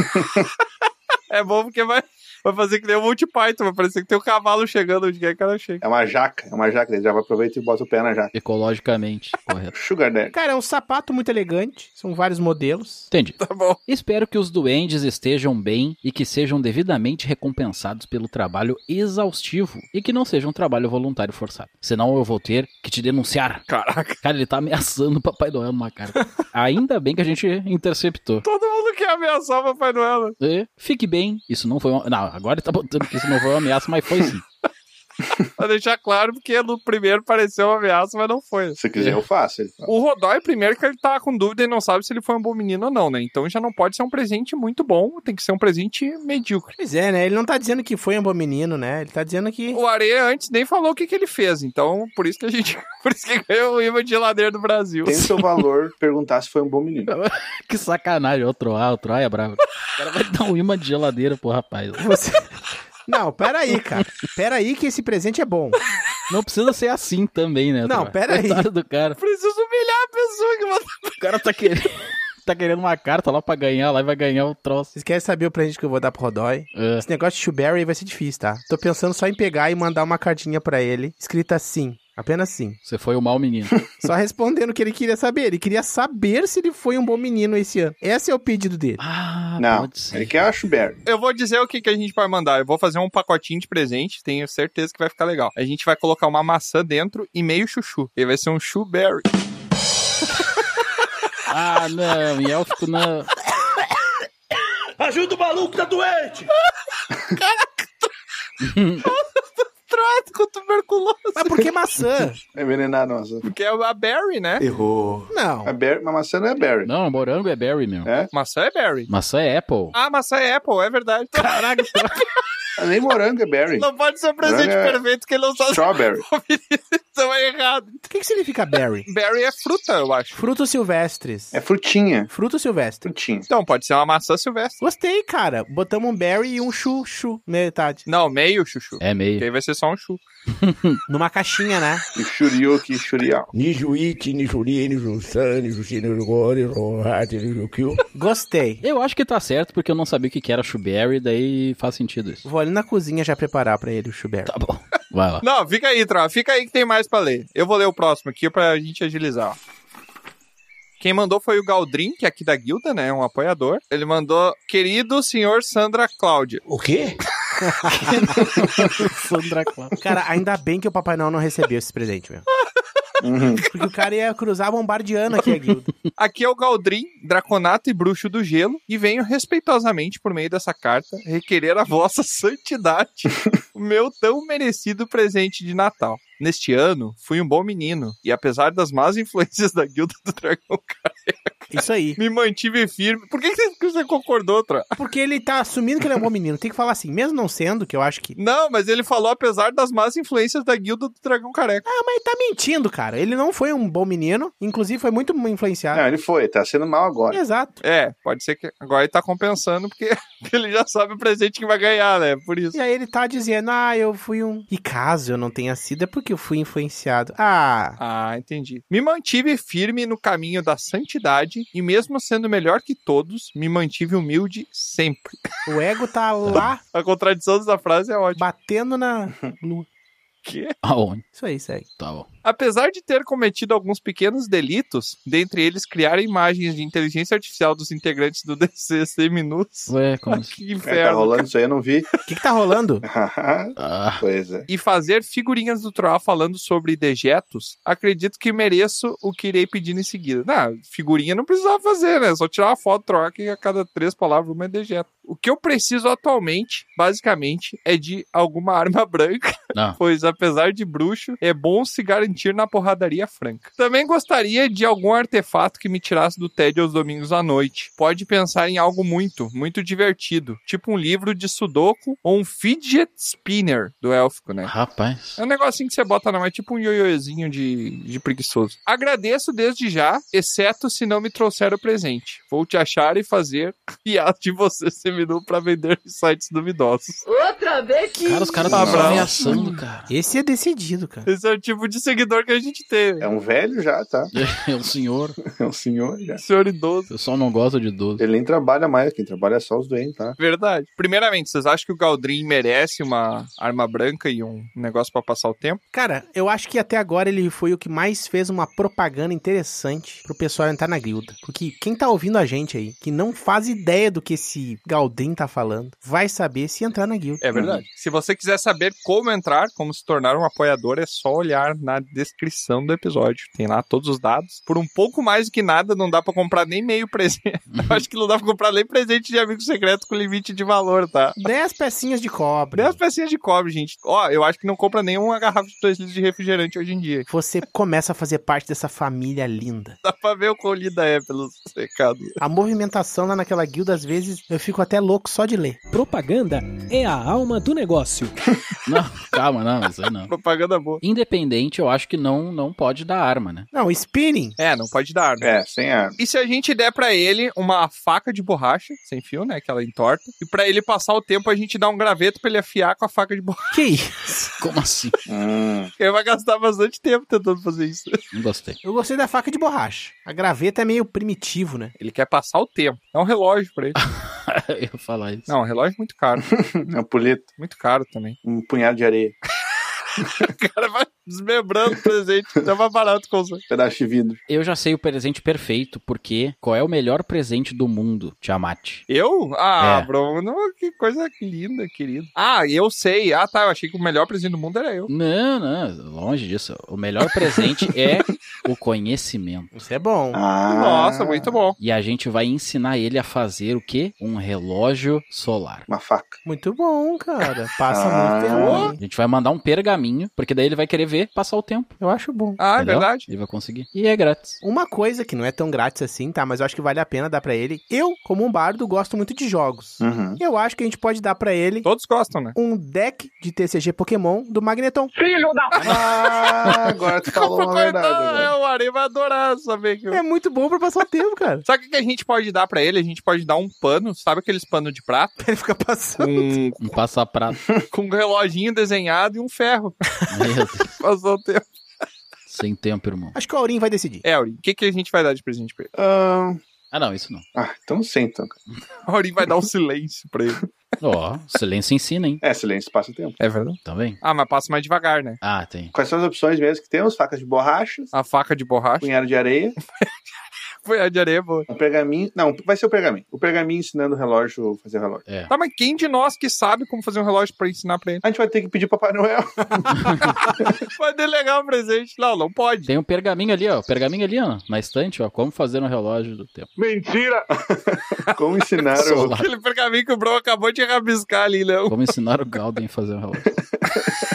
S1: É bom porque vai, vai fazer que nem o Monty Python. Vai parecer que tem um cavalo chegando onde quer que ela chega.
S4: É uma jaca. É uma jaca. Ele já aproveita e bota o pé na jaca.
S3: Ecologicamente, correto.
S4: Sugar Daddy.
S2: Cara, é um sapato muito elegante. São vários modelos.
S3: Entendi.
S1: Tá bom.
S3: Espero que os duendes estejam bem e que sejam devidamente recompensados pelo trabalho exaustivo e que não seja um trabalho voluntário forçado. Senão eu vou ter que te denunciar.
S1: Caraca.
S3: Cara, ele tá ameaçando o Papai Noel numa carta. Ainda bem que a gente interceptou.
S1: Todo mundo quer ameaçar o Papai Noel.
S3: E, fique bem, isso não foi uma... Não, agora ele tá botando que isso não foi uma ameaça, mas foi sim.
S1: Pra deixar claro, porque no primeiro pareceu uma ameaça, mas não foi.
S4: Se quiser, eu faço. Ele fala.
S1: O Rodói, primeiro, que ele tá com dúvida e não sabe se ele foi um bom menino ou não, né? Então já não pode ser um presente muito bom, tem que ser um presente medíocre.
S2: Pois é, né? Ele não tá dizendo que foi um bom menino, né? Ele tá dizendo que...
S1: O Areia antes nem falou o que, que ele fez, então por isso que a gente. Por isso que ganhou o imã de geladeira do Brasil.
S4: Tem o seu valor perguntar se foi um bom menino.
S3: Que sacanagem, outro A, outro A é bravo. O cara vai dar um imã de geladeira pro rapaz.
S2: Você... Não, peraí, cara. Peraí que esse presente é bom.
S3: Não precisa ser assim também, né?
S2: Não,
S3: Troa?
S2: pera aí.
S3: Coitado do cara.
S1: Preciso humilhar a pessoa que mandou.
S3: O cara tá querendo, tá querendo uma carta lá pra ganhar, lá e vai ganhar o troço.
S2: Vocês querem saber o presente que eu vou dar pro Rodói?
S3: É.
S2: Esse negócio de Shuberry vai ser difícil, tá? Tô pensando só em pegar e mandar uma cartinha pra ele, escrita assim. Apenas sim.
S3: Você foi o mau menino.
S2: Só respondendo o que ele queria saber. Ele queria saber se ele foi um bom menino esse ano. Esse é o pedido dele.
S3: Ah,
S4: Não,
S3: pode ser.
S4: ele quer a Shuberry.
S1: Eu vou dizer o que, que a gente vai mandar. Eu vou fazer um pacotinho de presente, tenho certeza que vai ficar legal. A gente vai colocar uma maçã dentro e meio chuchu. Ele vai ser um Shuberry.
S3: Ah, não, em élfico não.
S7: Ajuda o maluco, tá doente!
S1: Trato com tuberculose.
S2: Mas por que maçã?
S4: É envenenado, nossa.
S1: Porque é a berry, né?
S7: Errou.
S2: Não.
S4: A berry, uma maçã não é berry.
S3: Não, morango é berry, meu.
S4: É?
S1: Maçã é berry.
S3: Maçã é apple.
S1: Ah, maçã é apple, é verdade. Caraca,
S4: Nem morango é berry.
S1: não pode ser um presente
S4: Morango é
S1: perfeito que ele não sabe.
S4: Strawberry.
S1: Então é errado.
S2: O que, que significa berry?
S1: Berry é fruta, eu acho.
S2: Frutos silvestres.
S4: É frutinha.
S2: Fruto silvestre.
S4: Frutinha.
S1: Então, pode ser uma maçã silvestre.
S2: Gostei, cara. Botamos um berry e um chu-chu. Metade.
S1: Não, meio chuchu.
S3: É meio.
S1: Que aí vai ser só um chu.
S2: Numa caixinha, né?
S4: E shurioki, shurial.
S7: Nijuiti, Nijuri, Nijunsan, Nijushi, Nijugori, Rohati, Nijukyu.
S2: Gostei.
S3: Eu acho que tá certo, porque eu não sabia o que que era Shuberry, daí faz sentido isso.
S2: Vou ali na cozinha já preparar pra ele o Shuberry.
S3: Tá bom. Vai lá.
S1: Não, fica aí, Troa. Fica aí que tem mais pra ler. Eu vou ler o próximo aqui pra gente agilizar, ó. Quem mandou foi o Galdrin, que é aqui da guilda, né? Um apoiador. Ele mandou, querido senhor Sandra Cláudia.
S7: O quê?
S3: Sandra Cláudia.
S2: Cara, ainda bem que o Papai Noel não recebeu esse presente, meu.
S4: Uhum.
S2: Porque o cara ia cruzar bombardeando aqui a guilda.
S1: Aqui é o Galdrin, draconato e bruxo do gelo, e venho respeitosamente, por meio dessa carta, requerer a vossa santidade o meu tão merecido presente de Natal. Neste ano, fui um bom menino, e apesar das más influências da guilda do Dragão Careca,
S2: Isso aí.
S1: Me mantive firme. Por que que você concordou, Tro?
S2: Porque ele tá assumindo que ele é um bom menino. Tem que falar assim, mesmo não sendo, que eu acho que...
S1: Não, mas ele falou apesar das más influências da guilda do Dragão Careca.
S2: Ah, mas tá mentindo, cara. Ele não foi um bom menino. Inclusive, foi muito influenciado.
S4: Não, ele foi, tá sendo mal agora.
S2: Exato.
S1: É, pode ser que agora ele tá compensando, porque ele já sabe o presente que vai ganhar, né? Por isso.
S2: E aí ele tá dizendo, ah, eu fui um... E caso eu não tenha sido, é porque eu fui influenciado. Ah...
S1: Ah, entendi. Me mantive firme no caminho da santidade e mesmo sendo melhor que todos, me mantive humilde sempre.
S2: O ego tá lá...
S1: A contradição dessa frase é ótima.
S2: Batendo na lua.
S1: Que?
S3: Aonde?
S2: Isso aí, segue.
S3: Tá bom.
S1: Apesar de ter cometido alguns pequenos delitos, dentre eles criar imagens de inteligência artificial dos integrantes do D C seminus.
S3: Ué, como assim?
S1: Que
S4: É,
S1: inferno.
S4: tá rolando isso aí, eu não vi.
S2: O que que tá rolando?
S3: Ah,
S4: Pois é.
S1: E fazer figurinhas do Troá falando sobre dejetos, acredito que mereço o que irei pedir em seguida. Não, figurinha não precisava fazer, né? Só tirar uma foto do Troá que a cada três palavras uma é dejeto. O que eu preciso atualmente, basicamente, é de alguma arma branca,
S3: não.
S1: pois apesar de bruxo, é bom se garantir na porradaria franca. Também gostaria de algum artefato que me tirasse do tédio aos domingos à noite. Pode pensar em algo muito, muito divertido, tipo um livro de sudoku ou um fidget spinner do élfico, né?
S3: Rapaz.
S1: É um negocinho que você bota na mão, é tipo um ioiôzinho de, de preguiçoso. Agradeço desde já, exceto se não me trouxer o presente. Vou te achar e fazer piada de você seminu pra vender em sites duvidosos.
S5: Outra vez que...
S3: Cara, os caras
S1: Um
S3: estão
S1: abraço.
S3: ameaçando, cara.
S2: Esse é decidido, cara.
S1: Esse é o tipo de seguidor que a gente tem.
S4: É um velho já, tá?
S3: É o senhor.
S4: É um senhor já.
S1: Senhor idoso.
S3: O pessoal não gosta de idoso.
S4: Ele nem trabalha mais, quem trabalha é só os doentes, tá?
S1: Verdade. Primeiramente, vocês acham que o Galdrim merece uma arma branca e um negócio pra passar o tempo?
S2: Cara, eu acho que até agora ele foi o que mais fez uma propaganda interessante pro pessoal entrar na guilda. Porque quem tá ouvindo a gente aí, que não faz ideia do que esse Galdrim tá falando, vai saber se entrar na guilda.
S1: É verdade. Se você quiser saber como entrar, como se tornar um apoiador, é só olhar na descrição do episódio. Tem lá todos os dados. Por um pouco mais do que nada, não dá pra comprar nem meio presente. Eu acho que não dá pra comprar nem presente de amigo secreto com limite de valor, tá?
S2: Dez pecinhas de cobre.
S1: dez pecinhas de cobre, gente. Ó, eu acho que não compra nem uma garrafa de dois litros de refrigerante hoje em dia.
S2: Você começa a fazer parte dessa família linda.
S1: Dá pra ver o quão linda é pelos recados.
S2: A movimentação lá naquela guilda, às vezes, eu fico até louco só de ler.
S8: Propaganda é a alma do negócio.
S3: Não, calma, não, isso aí não.
S1: Propaganda boa.
S3: Independente, eu acho que não, não pode dar arma, né?
S2: Não, spinning.
S1: É, não pode dar, né?
S4: É, sem arma.
S1: E se a gente der pra ele uma faca de borracha, sem fio, né? Aquela entorta. E pra ele passar o tempo, a gente dá um graveto pra ele afiar com a faca de borracha.
S2: Que isso?
S3: Como assim?
S4: Hum.
S1: Ele vai gastar bastante tempo tentando fazer isso.
S3: Não gostei.
S2: Eu gostei da faca de borracha. A graveta é meio primitivo, né?
S1: Ele quer passar o tempo. É um relógio pra ele.
S3: Eu ia falar isso.
S1: Não, um relógio muito caro.
S4: É um polito,
S1: Muito caro também.
S4: um punhado de areia,
S1: O cara vai desmembrando o presente. Até mais barato com você.
S4: um pedaço de vidro.
S3: Eu já sei o presente perfeito, porque qual é o melhor presente do mundo, Tiamat?
S1: Eu? Ah,
S3: É.
S1: Bruno, que coisa linda, querido. Ah, eu sei. Ah, tá. Eu achei que o melhor presente do mundo era eu.
S3: Não, não, longe disso. O melhor presente é o conhecimento.
S2: Isso é bom.
S4: Ah,
S1: Nossa, muito bom.
S3: E a gente vai ensinar ele a fazer o quê? Um relógio solar.
S4: Uma faca.
S2: Muito bom, cara. Passa
S4: Ah.
S2: muito tempo.
S3: A gente vai mandar um pergaminho, porque daí ele vai querer ver passar o tempo.
S2: Eu acho bom.
S1: Ah, é
S3: entendeu?
S1: verdade.
S3: Ele vai conseguir. E é grátis.
S2: Uma coisa que não é tão grátis assim, tá? Mas eu acho que vale a pena dar pra ele. Eu, como um bardo, gosto muito de jogos.
S4: Uhum.
S2: Eu acho que a gente pode dar pra ele
S1: Todos gostam, né?
S2: um deck de T C G Pokémon do Magneton.
S4: Ah, agora tu falou uma verdade.
S1: Coitado,
S4: Agora.
S1: é, o Ari vai adorar saber que eu...
S2: É muito bom pra passar o tempo, cara.
S1: Sabe o que que a gente pode dar pra ele? A gente pode dar um pano, sabe aqueles panos de prata?
S2: Ele fica passando.
S1: Com,
S3: Um passaprato.
S1: com um reloginho desenhado e um ferro.
S3: Meu Deus.
S1: Passou o tempo.
S3: Sem tempo, irmão.
S2: Acho que o Aurim vai decidir.
S1: É, Aurim, o que, que a gente vai dar de presente pra ele?
S4: Ah,
S3: Ah, não, isso não.
S4: ah, então sem, então.
S1: O Aurim vai dar um silêncio pra ele.
S3: Ó, silêncio ensina, hein?
S4: É, silêncio passa o tempo.
S1: É verdade.
S3: Tá bem?
S1: Ah, mas passa mais devagar, né?
S3: Ah, tem.
S4: Quais são as opções mesmo que temos? Facas de borrachas,
S1: A faca de borracha.
S4: punhado de areia,
S1: Foi a de areia boa.
S4: um pergaminho. Não, vai ser o pergaminho. O pergaminho ensinando o relógio a fazer o relógio.
S3: É.
S1: Tá, mas quem de nós que sabe como fazer um relógio pra ensinar pra ele?
S4: A gente vai ter que pedir pro Papai Noel.
S1: Vai delegar o presente. Não, não pode.
S3: Tem um pergaminho ali, ó. Pergaminho ali, ó. Na estante, ó. Como fazer um relógio do tempo.
S4: Mentira! Como ensinar o...
S3: Solar.
S1: Aquele pergaminho que o Bro acabou de rabiscar ali, não.
S3: Como ensinar o Galden a fazer um relógio.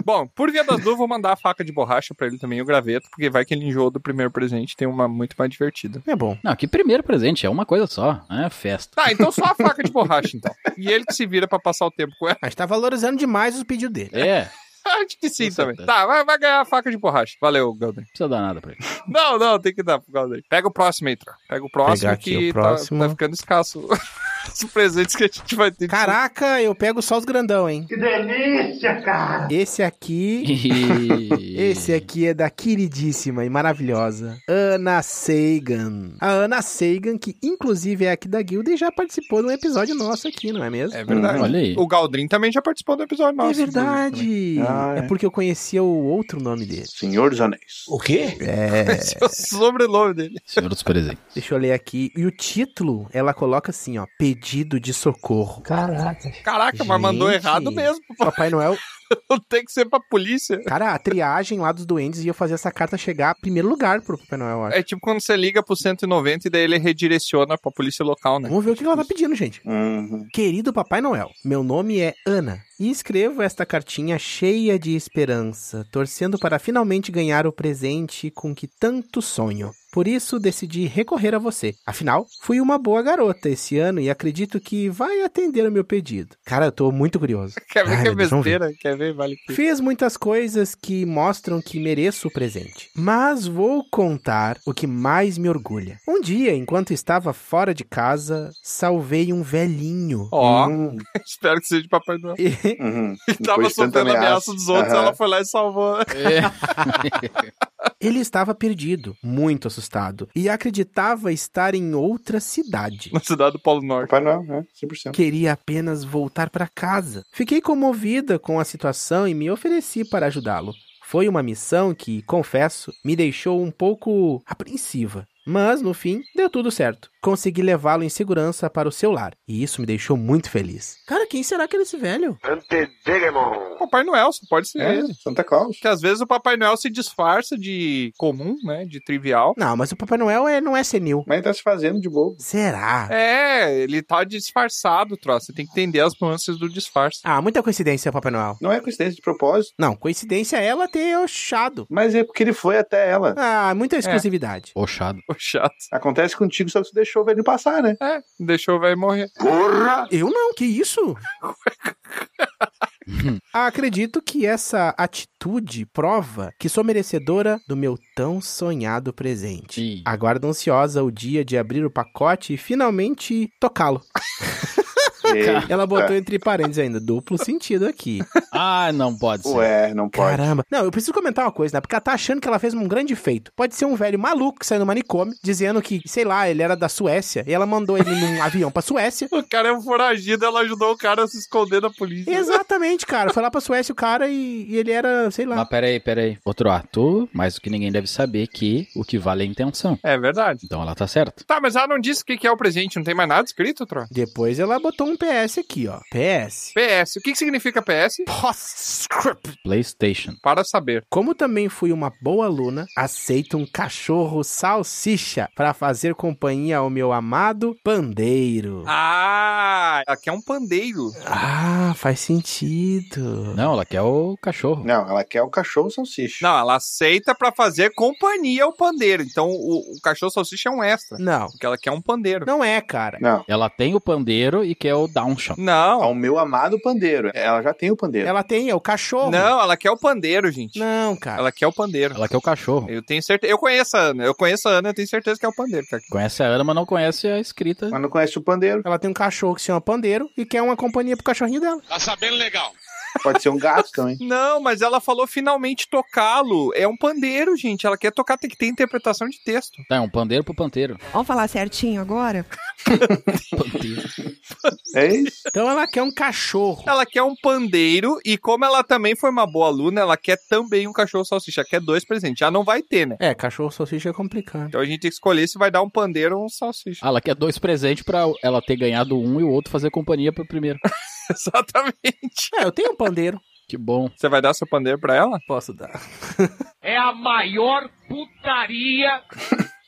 S1: Bom, por via das dúvidas, vou mandar a faca de borracha pra ele também, o graveto, porque vai que ele enjoou do primeiro presente, tem uma muito mais divertida.
S2: É bom.
S3: Não, que primeiro presente, é uma coisa só, é festa.
S1: Tá, então só a faca de borracha, então. E ele que se vira pra passar o tempo com ela.
S2: Mas tá valorizando demais os pedidos dele.
S3: É,
S1: Acho que sim
S3: Com
S1: também.
S3: certeza.
S1: Tá, vai, vai ganhar a faca de borracha. Valeu, Galden.
S3: não precisa dar nada pra ele.
S1: Não, não, tem que dar pro Galden. Pega o próximo aí, Tro. Pega o próximo
S2: Pegar aqui
S1: que
S2: o próximo.
S1: Tá, tá ficando escasso os presentes que a gente vai ter. de-
S2: Caraca, eu pego só os grandão, hein?
S6: Que delícia, cara!
S2: Esse aqui... Esse aqui é da queridíssima e maravilhosa Ana Sagan. A Ana Sagan, que inclusive é aqui da guilda e já participou de um episódio nosso aqui, não é mesmo?
S1: É verdade.
S3: Olha aí.
S1: O Galdrin também já participou do episódio nosso.
S2: É verdade.
S4: Ah, é.
S2: É porque eu conhecia o outro nome dele.
S4: Senhor dos Anéis.
S7: O quê?
S2: É.
S1: Esse é o sobrenome dele.
S3: Senhor dos presentes.
S2: Deixa eu ler aqui. E o título, ela coloca assim, ó. Pedido de socorro.
S6: Caraca.
S1: Caraca, mas mandou
S2: Gente.
S1: errado mesmo.
S2: Papai Noel...
S1: Tem que ser pra polícia.
S2: Cara, a triagem lá dos duendes ia fazer essa carta chegar em primeiro lugar pro Papai Noel, eu acho.
S1: É tipo quando você liga pro cento e noventa e daí ele redireciona pra polícia local, né?
S2: Vamos ver o que ela tá pedindo, gente.
S4: Uhum.
S2: Querido Papai Noel, meu nome é Ana e escrevo esta cartinha cheia de esperança, torcendo para finalmente ganhar o presente com que tanto sonho. Por isso, decidi recorrer a você. Afinal, fui uma boa garota esse ano e acredito que vai atender o meu pedido. Cara, eu tô muito curioso.
S1: Quer ver
S2: Ai,
S1: que é
S2: meu Deus, vamos ver.
S1: besteira? Quer ver? Vale que...
S2: Fiz muitas coisas que mostram que mereço o presente. Mas vou contar o que mais me orgulha. Um dia, enquanto estava fora de casa, salvei um velhinho.
S1: Ó,
S4: Hum,
S1: espero que seja de Papai Noel.
S2: E-
S4: uhum.
S1: Ele tava
S4: Depois de tanta
S1: sofrendo ameaça dos outros,
S4: Aham.
S1: ela foi lá e salvou.
S2: Ele estava perdido, muito assustado, e acreditava estar em outra cidade.
S1: Na cidade do Polo Norte.
S4: Papai Noel, né? cem por cento.
S2: Queria apenas voltar para casa. Fiquei comovida com a situação e me ofereci para ajudá-lo. Foi uma missão que, confesso, me deixou um pouco apreensiva. Mas, no fim, deu tudo certo. Consegui levá-lo em segurança para o seu lar. E isso me deixou muito feliz. Cara, quem será que é esse velho?
S1: Papai Noel, só pode ser
S4: É,
S1: ele.
S4: Santa Claus.
S1: Porque às vezes o Papai Noel se disfarça de comum, né? De trivial.
S2: Não, mas o Papai Noel é, não é senil.
S4: Mas ele tá se fazendo de bobo.
S2: Será?
S1: É, ele tá disfarçado, troço. Você tem que entender as nuances do disfarce.
S2: Ah, muita coincidência, Papai Noel.
S4: Não é coincidência de propósito,
S2: Não, coincidência é ela ter achado.
S4: mas é porque ele foi até ela.
S2: Ah, muita exclusividade.
S3: Poxado.
S1: Ô, chato.
S4: Acontece contigo, só que você deixou o velho passar, né?
S1: É, deixou o velho morrer.
S2: Eu não, que isso? Acredito que essa atitude prova que sou merecedora do meu tão sonhado presente.
S3: Ih.
S2: Aguardo ansiosa o dia de abrir o pacote e finalmente tocá-lo.
S4: Eita.
S2: Ela botou entre parênteses ainda, duplo sentido aqui.
S3: Ah, não pode ser.
S4: Ué, não pode.
S2: Caramba. Não, eu preciso comentar uma coisa, né? Porque ela tá achando que ela fez um grande feito. Pode ser um velho maluco que saiu no manicômio, dizendo que, sei lá, ele era da Suécia, e ela mandou ele num avião pra Suécia.
S1: O cara é um foragido, ela ajudou o cara a se esconder da polícia.
S2: Exatamente, cara. Foi lá pra Suécia o cara e, e ele era, sei lá.
S3: Mas peraí, peraí. Outro ato, mais do que ninguém deve saber que o que vale é a intenção.
S1: É verdade.
S3: Então ela tá certa.
S1: Tá, mas ela não disse o que que é o presente, não tem mais nada escrito, Tro?
S2: Depois ela botou um P S aqui, ó. P S.
S1: P S. O que que significa P S?
S2: Postscript.
S3: PlayStation.
S1: Para saber.
S2: Como também fui uma boa aluna, aceito um cachorro salsicha para fazer companhia ao meu amado pandeiro.
S1: Ah, aqui é um pandeiro.
S2: Ah, faz sentido.
S3: Não, ela quer o cachorro.
S4: Não, ela quer o cachorro salsicha.
S1: Não, ela aceita pra fazer companhia ao pandeiro. Então o, o cachorro salsicha é um extra.
S2: Não,
S1: Porque ela quer um pandeiro.
S2: não é, cara.
S4: Não.
S3: Ela tem o pandeiro e quer o downshot.
S1: Não.
S4: Ao meu amado pandeiro. Ela já tem o pandeiro.
S2: Ela tem, é o cachorro.
S1: Não, ela quer o pandeiro, gente.
S2: Não, cara.
S1: Ela quer o pandeiro.
S3: Ela quer o cachorro.
S1: Eu tenho certeza. Eu conheço a Ana. Eu conheço a Ana, eu tenho certeza que é o pandeiro. Cara.
S3: Conhece a Ana, mas não conhece a escrita.
S4: Mas não conhece o pandeiro.
S2: Ela tem um cachorro que se chama pandeiro e quer uma companhia pro cachorrinho dela.
S4: Pode ser um gato também.
S1: Não, mas ela falou finalmente tocá-lo. É um pandeiro, gente. Ela quer tocar, tem que ter interpretação de texto.
S3: Tá, é um pandeiro pro panteiro.
S9: Vamos falar certinho agora?
S3: Panteiro.
S4: É isso?
S2: Então ela quer um cachorro.
S1: Ela quer um pandeiro e como ela também foi uma boa aluna, ela quer também um cachorro salsicha. Quer dois presentes. Já não vai ter, né?
S2: É, cachorro salsicha é complicado.
S1: Então a gente tem que escolher se vai dar um pandeiro ou um salsicha.
S3: Ah, ela quer dois presentes pra ela ter ganhado um e o outro fazer companhia pro primeiro.
S1: Exatamente.
S2: É, eu tenho um pandeiro.
S3: Que bom.
S1: Você vai dar seu pandeiro pra ela?
S2: Posso dar.
S10: É a maior putaria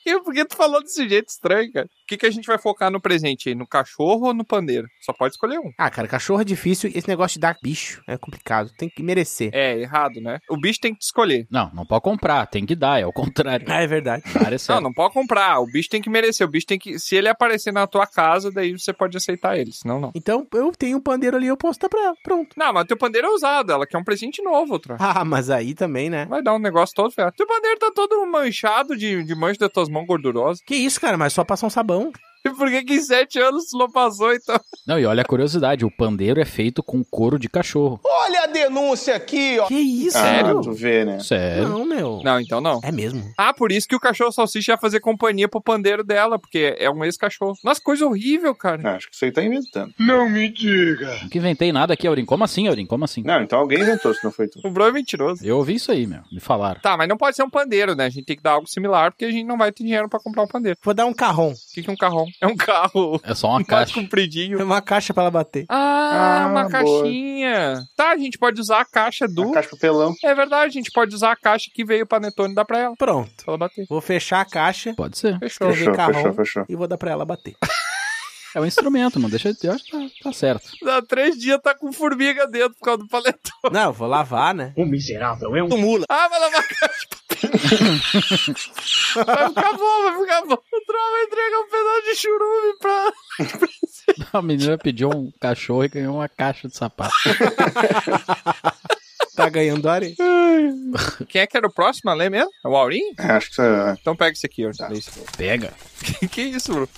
S1: E por que tu falou desse jeito estranho, cara? O que, que a gente vai focar no presente aí? No cachorro ou no pandeiro? Só pode escolher um.
S2: Ah, cara, cachorro é difícil. Esse negócio de dar bicho é complicado. Tem que merecer.
S1: É, errado, né? O bicho tem que escolher.
S3: Não, não pode comprar, tem que dar, é o contrário.
S2: Ah, é verdade.
S3: Dar é certo.
S1: Não, não pode comprar. O bicho tem que merecer. O bicho tem que... Se ele aparecer na tua casa, daí você pode aceitar ele. Senão, não.
S2: Então, eu tenho um pandeiro ali, eu posso dar pra ela. Pronto.
S1: Não, mas teu pandeiro é usado. Ela quer um presente novo, outra.
S2: Ah, mas aí também, né?
S1: Vai dar um negócio todo ferro. Teu pandeiro tá todo manchado de, de mancha das tuas mãos gordurosas.
S2: Que isso, cara? Mas só passar um sabão.
S1: E por que que em sete anos tu não passou, então?
S3: Não, e olha a curiosidade, o pandeiro é feito com couro de cachorro.
S6: Olha a denúncia aqui, ó.
S2: Que isso?
S4: Ah,
S1: Sério?
S4: tu vê, né?
S3: Sério?
S2: Não, meu.
S1: Não, então não.
S2: É mesmo.
S1: Ah, por isso que o cachorro salsicha ia fazer companhia pro pandeiro dela, porque é um ex-cachorro. Nossa, coisa horrível, cara.
S4: Ah, acho que isso aí tá inventando.
S6: Não me diga.
S3: Não que inventei nada aqui, Aurim. Como assim, Aurim? Como assim?
S4: Não, então alguém inventou, se não foi tu.
S1: O Bruno é mentiroso.
S3: Eu ouvi isso aí, meu. Me falaram.
S1: Tá, mas não pode ser um pandeiro, né? A gente tem que dar algo similar, porque a gente não vai ter dinheiro pra comprar um pandeiro.
S2: Vou dar um carrão.
S1: O que que é um carrão? É um carro
S3: É só uma
S1: mais
S3: caixa.
S1: compridinho.
S2: É uma caixa pra ela bater.
S1: Ah,
S4: Ah,
S1: uma
S4: boa.
S1: caixinha. Tá, a gente pode usar a caixa do...
S4: A caixa de papelão.
S1: É verdade, a gente pode usar a caixa que veio pra Panetone e dar pra ela.
S2: Pronto.
S1: Pra ela bater.
S2: Vou fechar a caixa,
S3: Pode ser.
S1: Fechou.
S2: escrever
S4: Fechou,
S2: carrão
S4: fechou, fechou.
S2: e vou dar pra ela bater.
S3: É um instrumento, não deixa de... Eu acho que tá, tá certo.
S1: Dá três dias, tá com formiga dentro por causa do paletó.
S2: Não, eu vou lavar, né?
S6: O miserável é um mula.
S1: Ah, vai lavar a caixa. Vai ficar bom, vai ficar bom. O Troll vai entregar um pedaço de churume pra...
S3: A menina pediu um cachorro e ganhou uma caixa de sapato.
S2: Tá ganhando areia.
S1: Quem é que era o próximo a ler mesmo? É o Aurim?
S4: É, acho que isso é...
S1: Então pega esse aqui, ó.
S4: Tá.
S3: Pega.
S1: Que, que isso, bro?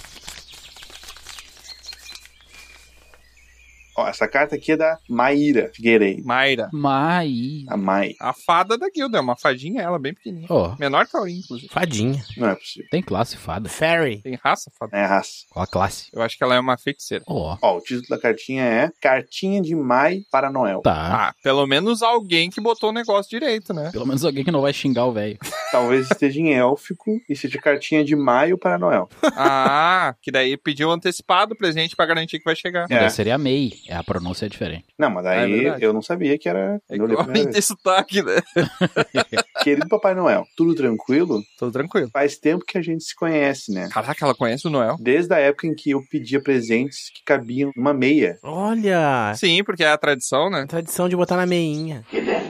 S4: Ó, essa carta aqui é da Maíra Figueiredo.
S1: Mayra.
S3: Mai.
S4: A Mai.
S1: A fada da guilda, é uma fadinha, ela bem pequenininha.
S3: Ó,
S1: Menor que a Aurim, inclusive.
S2: Fadinha.
S4: Não é possível.
S3: tem classe fada.
S2: Fairy.
S1: Tem raça, fada?
S4: É a raça.
S3: Qual a classe?
S1: Eu acho que ela é uma feiticeira.
S3: Ó,
S4: Ó, o título da cartinha é Cartinha de Mai para Noel.
S3: tá.
S1: Ah, pelo menos alguém que botou o negócio direito, né?
S3: Pelo menos alguém que não vai xingar o velho.
S4: Talvez esteja em élfico e seja cartinha de maio para Noel.
S1: Ah, que daí pediu antecipado o presente pra garantir que vai chegar.
S4: É.
S3: Daí seria May. É, a pronúncia é diferente.
S4: Não, mas
S1: É
S4: daí
S1: verdade.
S4: eu não sabia que era...
S1: É
S4: eu li a
S1: igual
S4: primeira
S1: tem
S4: vez.
S1: sotaque, né?
S4: Querido Papai Noel, tudo tranquilo?
S1: Tô tranquilo.
S4: Faz tempo que a gente se conhece, né?
S1: Caraca, ela conhece o Noel?
S4: Desde a época em que eu pedia presentes que cabiam numa meia.
S2: Olha.
S1: Sim, porque é a tradição, né?
S2: Tradição de botar na meinha.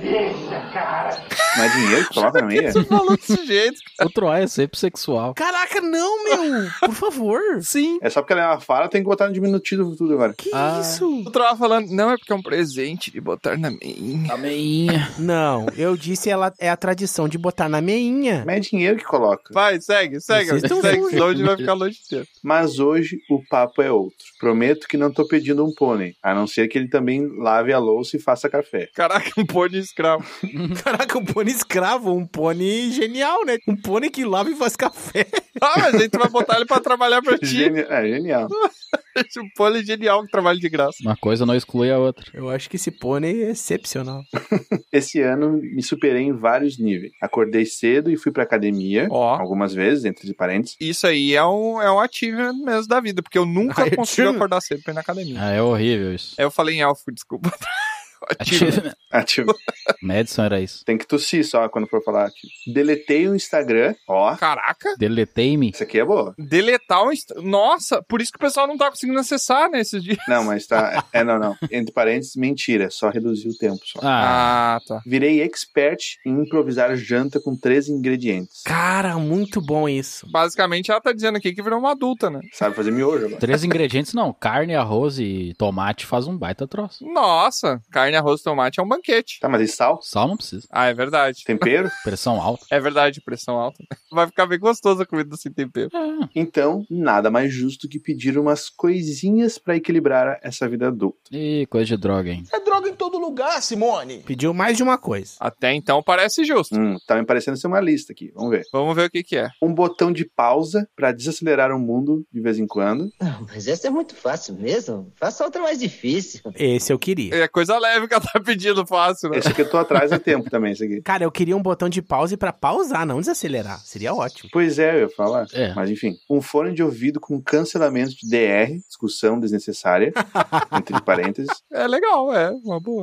S4: Não é dinheiro que coloca na meia?
S1: Você falou desse jeito.
S3: O Troy é sempre sexual.
S2: Caraca, não, meu. Por favor.
S1: Sim.
S4: É só porque ela é uma fala, tem que botar no diminutivo tudo agora.
S2: Que
S3: Ah.
S2: isso?
S1: O Troll falando, não, é porque é um presente de botar na minha.
S3: A meinha.
S2: Não, eu disse ela é a tradição de botar na meinha.
S4: Mas é dinheiro que coloca.
S1: Vai, segue, segue,
S2: Vocês tão
S1: segue,
S2: sujos.
S1: senão a gente vai ficar longe inteiro.
S4: Mas hoje o papo é outro. Prometo que não tô pedindo um pônei, a não ser que ele também lave a louça e faça café.
S1: Caraca, um pônei escravo.
S2: Caraca, um pônei escravo, um pônei genial, né? Um pônei que lava e faz café.
S1: Ah, mas aí tu vai botar ele pra trabalhar pra ti.
S4: Geni- É, genial.
S1: Esse um pônei genial que trabalha de graça.
S3: Uma coisa não exclui a outra.
S2: Eu acho que esse pônei é excepcional.
S4: Esse ano me superei em vários níveis. Acordei cedo e fui pra academia,
S1: Ó.
S4: algumas vezes, entre parênteses.
S1: Isso aí é um, é um achievement mesmo da vida, porque eu nunca
S2: Ah,
S1: consegui
S2: achievement.
S1: acordar cedo pra ir na academia.
S3: Ah, é horrível isso.
S1: Aí eu falei em elfo, desculpa. Achievement.
S4: Ativo.
S3: Madison era isso.
S4: Tem que tossir só quando for falar ativo. Deletei o Instagram. Ó,
S1: Caraca,
S3: Deletei-me.
S4: essa aqui é boa.
S1: deletar o... Inst... Nossa, por isso que o pessoal não tá conseguindo acessar, né, esses dias.
S4: Não, mas tá. É, não, não. Entre parênteses, mentira. Só reduzi o tempo só.
S3: Ah,
S1: Ah, tá.
S4: Virei expert em improvisar janta com três ingredientes.
S2: Cara, muito bom isso.
S1: Basicamente, ela tá dizendo aqui que virou uma adulta, né?
S4: Sabe fazer miojo agora.
S3: três ingredientes não. Carne, arroz e tomate faz um baita troço.
S1: Nossa, carne, arroz, tomate é um banquete.
S4: Tá, mas e sal?
S3: Sal não precisa.
S1: Ah, é verdade.
S4: Tempero?
S3: Pressão alta.
S1: É verdade, pressão alta. Vai ficar bem gostoso a comida sem tempero.
S3: Ah,
S4: Então, nada mais justo que pedir umas coisinhas pra equilibrar essa vida adulta.
S3: ih, coisa de droga, hein?
S6: É droga em todo lugar, Simone.
S2: Pediu mais de uma coisa.
S1: Até então parece justo.
S4: Hum, tá me parecendo ser uma lista aqui. Vamos ver.
S1: Vamos ver o que que é.
S4: Um botão de pausa pra desacelerar o mundo de vez em quando.
S10: Não, mas essa é muito fácil mesmo. Faça outra mais difícil.
S2: Esse eu queria.
S1: É coisa leve que ela tá pedindo fácil, né?
S4: Esse aqui eu tô atrás há tempo também, esse aqui.
S2: Cara, eu queria um botão de pause pra pausar, não desacelerar. Seria ótimo.
S4: Pois é, eu ia falar.
S3: É.
S4: Mas enfim. Um fone de ouvido com cancelamento de D R, discussão desnecessária, entre parênteses.
S1: É legal, é. Uma boa.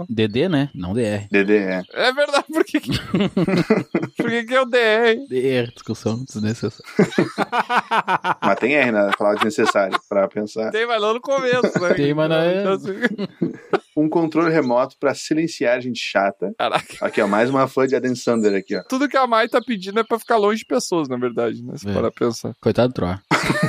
S1: pô.
S3: D D, né? Não D R.
S4: D D, é.
S1: É verdade, por que que... por que que é o D R?
S3: D R, discussão desnecessária.
S4: Mas tem R na palavra desnecessário, pra pensar.
S1: Tem, mas lá no começo, né?
S3: Tem, mas não é...
S1: Então, assim...
S4: Um controle remoto pra silenciar gente chata.
S1: Caraca.
S4: Aqui, ó, mais uma fã de Adam Sandler aqui, ó.
S1: Tudo que a Mai tá pedindo é pra ficar longe de pessoas, na verdade, né? Se
S3: É.
S1: parar pra pensar.
S3: Coitado do Troá.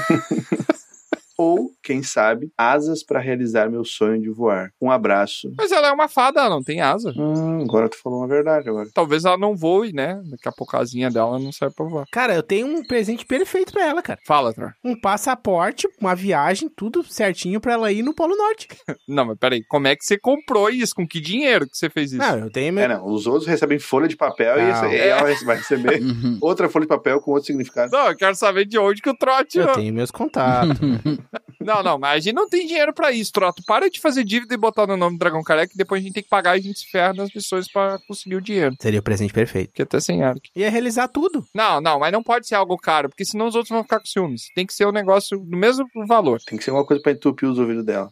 S4: Ou, quem sabe, asas pra realizar meu sonho de voar. Um abraço.
S1: Mas ela é uma fada, ela não tem asa.
S4: Hum, agora tu falou uma verdade agora.
S1: Talvez ela não voe, né? Daqui a pouco a asinha dela não serve pra voar.
S2: Cara, eu tenho um presente perfeito pra ela, cara.
S1: Fala, Tro.
S2: Um passaporte, uma viagem, tudo certinho pra ela ir no Polo Norte.
S1: Não, mas peraí, como é que você comprou isso? Com que dinheiro que você fez isso?
S2: Não, eu tenho... Meu...
S4: É, não. Os outros recebem folha de papel e,
S2: Não.
S4: esse, e ela vai receber
S3: Uhum.
S4: outra folha de papel com outro significado.
S1: Não, eu quero saber de onde que o Tro
S2: Eu
S1: tirou.
S2: tenho meus contatos.
S1: Não, não, mas a gente não tem dinheiro pra isso, Troto. Para de fazer dívida e botar no nome do Dragão Careca, e depois a gente tem que pagar e a gente se ferra nas missões pra conseguir o dinheiro.
S2: Seria o presente perfeito.
S1: Fiquei até sem ar aqui.
S2: Ia realizar tudo.
S1: Não, não, mas não pode ser algo caro, porque senão os outros vão ficar com ciúmes. Tem que ser um negócio do mesmo valor.
S4: Tem que ser uma coisa pra entupir os ouvidos dela.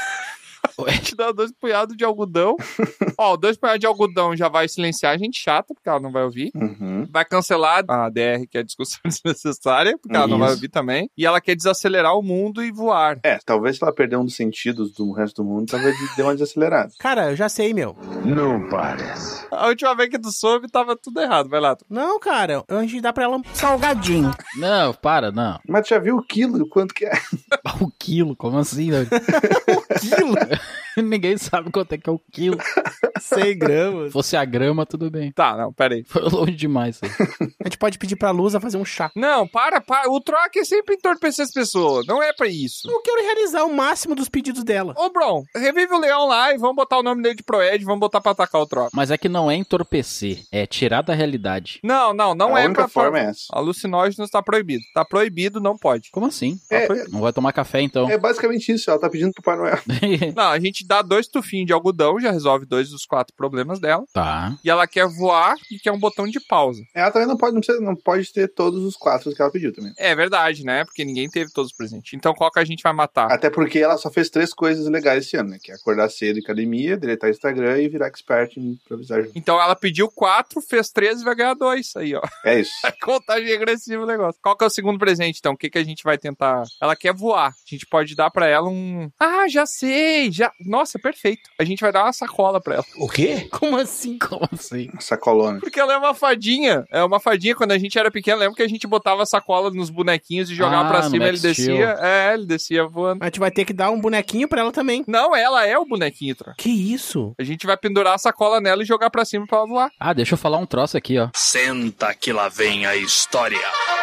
S1: Te dá dois punhados de algodão. Ó, dois punhados de algodão já vai silenciar a gente chata, porque ela não vai ouvir.
S4: Uhum.
S1: Vai cancelar a D R, que é a discussão desnecessária, porque ela não vai
S4: Isso.
S1: ouvir também. E ela quer desacelerar o mundo e voar.
S4: É, talvez se ela perder um dos sentidos do resto do mundo, talvez dê uma desacelerada.
S2: Cara, eu já sei, meu.
S6: Não parece.
S1: A última vez que tu soube, tava tudo errado. Vai lá. Tu.
S2: Não, cara, a gente dá pra ela um salgadinho.
S3: Não, para, não.
S4: Mas tu já viu o quilo, quanto que é?
S3: O quilo, como assim? Né?
S2: O quilo?
S3: Ninguém sabe quanto é que é o quilo.
S2: cem gramas.
S3: Se fosse a grama, tudo bem.
S1: Tá, não, pera aí.
S3: Foi longe demais. Aí.
S2: A gente pode pedir pra Lusa fazer um chá.
S1: Não, para, para. O troque é sempre entorpecer as pessoas. Não é pra isso.
S2: Eu quero realizar o máximo dos pedidos dela.
S1: Ô, Bron, revive o leão lá e vamos botar o nome dele de Proed, vamos botar pra atacar o troca.
S3: Mas é que não é entorpecer, é tirar da realidade.
S1: Não, não, não
S4: A
S1: é
S4: única
S1: pra...
S4: forma é essa.
S1: Alucinógenos tá proibido. Tá proibido, não pode.
S3: Como assim?
S4: É,
S3: Não vai tomar café, então.
S4: é basicamente isso, ela tá pedindo pro Pai Noel.
S1: Não, a gente dá dois tufinhos de algodão, já resolve dois dos quatro problemas dela.
S3: Tá.
S1: E ela quer voar e quer um botão de pausa.
S4: Ela também não pode, não, precisa, não pode ter todos os quatro que ela pediu também.
S1: É verdade, né? Porque ninguém teve todos os presentes. Então qual que a gente vai matar?
S4: Até porque ela só fez três coisas legais esse ano, né? Que é acordar cedo em academia, deletar Instagram e virar expert em improvisar junto.
S1: Então ela pediu quatro, fez três e vai ganhar dois. Aí, ó.
S4: É isso.
S1: Contagem regressiva o negócio. Qual que é o segundo presente, então? O que, que a gente vai tentar? Ela quer voar. A gente pode dar pra ela um... Ah, já sei! Já... Nossa, perfeito. A gente vai dar uma sacola pra ela.
S6: O quê?
S2: Como assim?
S3: Como assim?
S4: Sacolona.
S1: Porque ela é uma fadinha. É uma fadinha. Quando a gente era pequeno, lembra que a gente botava a sacola nos bonequinhos e jogava
S3: Ah,
S1: pra
S3: no
S1: cima e ele
S3: Max
S1: descia?
S3: Steel.
S1: É, ele descia voando.
S2: A gente vai ter que dar um bonequinho pra ela também.
S1: Não, ela é o bonequinho, Tro.
S2: Que isso?
S1: A gente vai pendurar a sacola nela e jogar pra cima pra ela voar.
S3: Ah, deixa eu falar um troço aqui, ó.
S6: Senta que lá vem a história.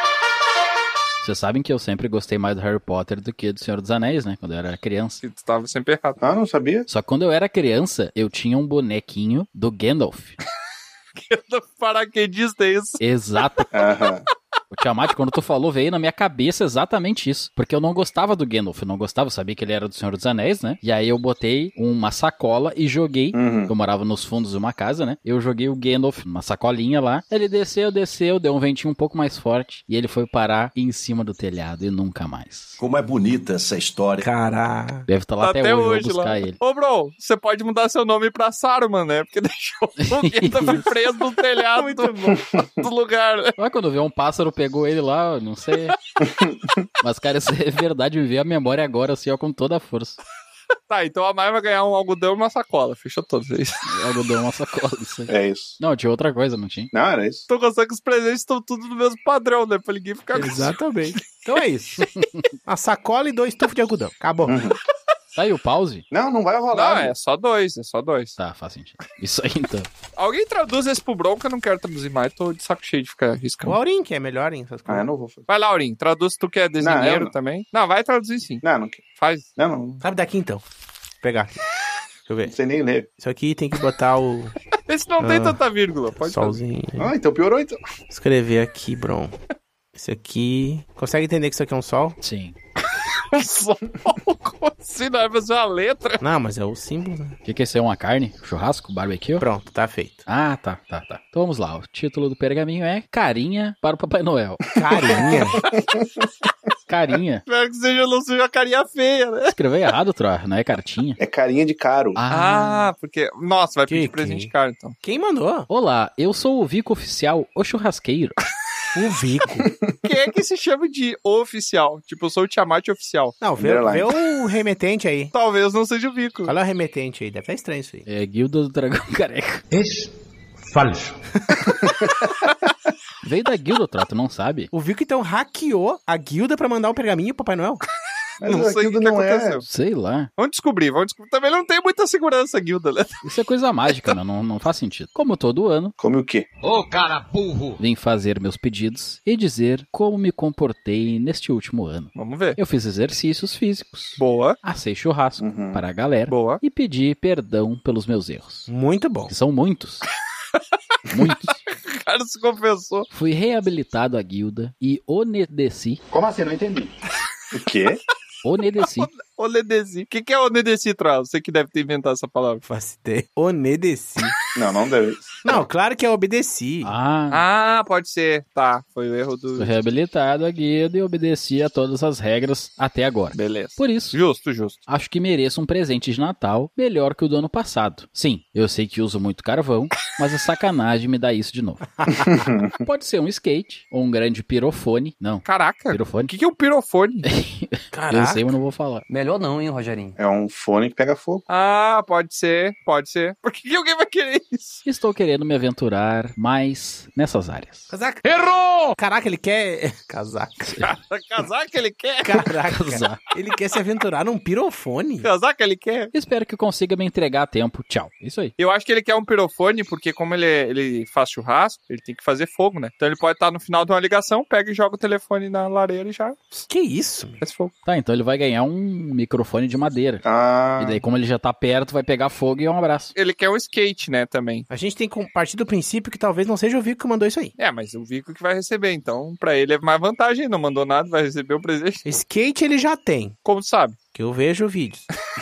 S3: Vocês sabem que eu sempre gostei mais do Harry Potter do que do Senhor dos Anéis, né? Quando eu era criança.
S1: Que tu tava sempre errado.
S4: Ah, não sabia?
S3: Só que quando eu era criança, eu tinha um bonequinho do Gandalf.
S1: Paraquedista é isso.
S3: Exato.
S4: Aham.
S3: O Tiamat, quando tu falou, veio na minha cabeça exatamente isso. Porque eu não gostava do Gandalf, eu não gostava, eu sabia que ele era do Senhor dos Anéis, né? E aí eu botei uma sacola e joguei,
S4: Uhum.
S3: eu morava nos fundos de uma casa, né? Eu joguei o Gandalf numa sacolinha lá, ele desceu, desceu, deu um ventinho um pouco mais forte e ele foi parar em cima do telhado e nunca mais.
S6: Como é bonita essa história.
S2: Caralho.
S3: Deve estar lá
S1: Tá
S3: até, hoje, eu vou buscar
S1: lá.
S3: ele.
S1: Ô, bro, você pode mudar seu nome pra Saruman, né? Porque deixou o Gandalf preso no telhado
S2: Muito bom.
S1: do lugar. né?
S3: Olha, quando vê um pássaro, pegou ele lá, não sei. Mas, cara, isso é verdade, me veio a memória agora, assim, ó, com toda a força.
S1: Tá, então a Maia vai ganhar um algodão e uma sacola. Fechou todos, é isso.
S3: Algodão, uma sacola, isso aí.
S4: É isso.
S3: Não, tinha outra coisa, não tinha?
S4: Não, era isso.
S1: Tô gostando que os presentes estão tudo no mesmo padrão, né? Pra ninguém ficar com
S2: Exatamente. Então é isso. A sacola e dois tufos de algodão. Acabou.
S4: Uhum.
S3: Tá aí o pause?
S4: Não, não vai rolar.
S1: Não,
S4: né?
S1: é só dois, é só dois.
S3: Tá, faz sentido. Isso aí, então.
S1: Alguém traduz esse pro Bronco, eu não quero traduzir mais, tô de saco cheio de ficar
S2: O
S1: riscando.
S2: Aurim, que é melhor em essas
S4: Ah,
S2: coisas.
S4: eu não vou fazer.
S1: Vai lá, Aurim, traduz tu que é
S4: Não,
S1: desenheiro
S4: eu não.
S1: também. Não, vai traduzir sim.
S4: Não, não quero.
S1: Faz.
S4: Não, não.
S2: Sabe daqui então? Vou pegar aqui. Deixa eu ver.
S4: Não sei nem ler.
S2: Isso aqui tem que botar o
S1: Esse não tem
S2: Ah.
S1: tanta vírgula, pode fazer.
S2: solzinho.
S4: Ah, então piorou, então.
S2: Escrever aqui, Bron. Isso aqui... Consegue entender que isso aqui é um sol?
S3: Sim.
S1: Um sol, como assim? Não vai fazer uma letra?
S2: Não, mas é o símbolo, né?
S3: O que que é isso aí? Uma carne? Churrasco? Barbecue?
S2: Pronto, tá feito.
S3: Ah, tá, tá, tá. Então vamos lá. O título do pergaminho é Carinha para o Papai Noel.
S2: Carinha.
S3: Carinha.
S1: Espero que seja, não seja carinha feia, né?
S3: Escreveu errado, Tro. Não é cartinha.
S4: É carinha de caro.
S1: Ah, porque... Nossa, vai
S2: Que-
S1: pedir presente
S2: que-
S1: caro, então.
S2: Quem mandou?
S3: Olá, eu sou o Vico Oficial, o churrasqueiro.
S2: O Vico.
S1: Quem é que se chama de oficial? Tipo, eu sou o Tiamat oficial.
S2: Não, vê, vê o remetente aí.
S1: Talvez não seja o Vico.
S2: Qual é o remetente aí? Deve estar estranho isso aí.
S3: É Guilda do Dragão Careca.
S7: Es falso.
S3: Veio da Guilda, Tro, tu não sabe?
S2: O Vico então hackeou a guilda pra mandar o pergaminho pro Papai Noel.
S4: Mas
S1: Não sei o
S4: aquilo
S1: que, que
S4: não
S1: aconteceu.
S4: é.
S3: Sei lá.
S1: Vamos descobrir, vamos descobrir. Também não tem muita segurança a guilda, né?
S3: Isso é coisa mágica, meu. Não, não faz sentido. Como todo ano,
S4: Come o quê?
S6: Ô, cara burro!
S3: vim fazer meus pedidos e dizer como me comportei neste último ano.
S1: Vamos ver.
S3: Eu fiz exercícios físicos,
S1: Boa,
S3: assei churrasco
S4: Uhum.
S3: para a galera
S1: boa.
S3: e pedi perdão pelos meus erros.
S2: Muito bom.
S3: Que são muitos. Muitos.
S1: O cara se confessou.
S3: Fui reabilitado à guilda e onedeci.
S7: Como assim? Não entendi.
S4: O quê?
S3: Onedeci.
S1: Onedesi. O que, que é Onedesi, Tral? Você que deve ter inventado essa palavra.
S2: Faço ideia. Onedeci.
S4: Não, não deve.
S2: Não, claro que é obedeci.
S3: Ah,
S1: Ah, pode ser. Tá, foi o erro do...
S3: fui reabilitado à guilda e obedeci a todas as regras até agora.
S1: Beleza.
S3: Por isso,
S1: Justo, justo.
S3: acho que mereço um presente de Natal melhor que o do ano passado. Sim, eu sei que uso muito carvão, mas é sacanagem me dar isso de novo. Pode ser um skate ou um grande pirofone. Não,
S1: Caraca. O
S3: pirofone.
S1: que, que é um pirofone?
S3: Eu sei, mas não vou falar.
S11: Melhor não, hein, Rogerinho?
S4: É um fone que pega fogo.
S1: Ah, pode ser, pode ser. Por que, que alguém vai querer isso?
S3: Estou querendo me aventurar mais nessas áreas.
S2: Casaca.
S1: Errou!
S2: Caraca, ele quer... Casaca.
S1: Casaca ele quer?
S2: Caraca.
S3: Casaca.
S2: Ele quer se aventurar num pirofone.
S1: Casaca ele quer?
S3: Espero que consiga me entregar a tempo. Tchau. Isso aí.
S1: Eu acho que ele quer um pirofone, porque como ele, é- ele faz churrasco, ele tem que fazer fogo, né? Então ele pode estar no final de uma ligação, pega e joga o telefone na lareira e já
S2: Que isso? meu?
S1: faz fogo.
S3: Tá, então ele vai ganhar um microfone de madeira.
S4: Ah.
S3: E daí, como ele já tá perto, vai pegar fogo e um abraço.
S1: Ele quer um skate, né, também.
S2: A gente tem que partir do princípio que talvez não seja o Vico que mandou isso aí.
S1: É, mas o Vico que vai receber, então pra ele é mais vantagem, não mandou nada, vai receber o presente.
S2: Skate ele já tem,
S1: Como tu sabe?
S2: que eu vejo vídeos.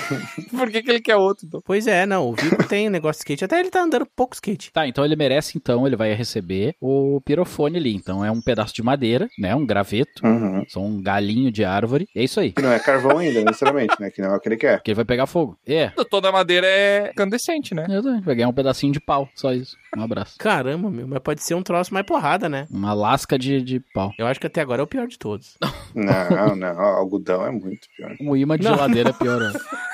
S1: Por que, que ele quer outro, então?
S2: Pois é, não, o Vico tem um negócio de skate, até ele tá andando pouco skate.
S3: Tá, então ele merece, então, ele vai receber o pirofone ali. Então é um pedaço de madeira, né? Um graveto,
S4: Uhum.
S3: só um galinho de árvore. É isso aí.
S4: Que não é carvão ainda, necessariamente, né? Que não é o que ele quer.
S3: Porque ele vai pegar fogo. É.
S1: Toda madeira é incandescente, né?
S3: Vai ganhar um pedacinho de pau, só isso. Um abraço.
S2: Caramba, meu, mas pode ser um troço mais porrada, né?
S3: Uma lasca de, de pau.
S2: Eu acho que até agora é o pior de todos.
S4: Não, não. Algodão é muito pior.
S3: Um imã de
S2: Não.
S3: geladeira é pior. Ó.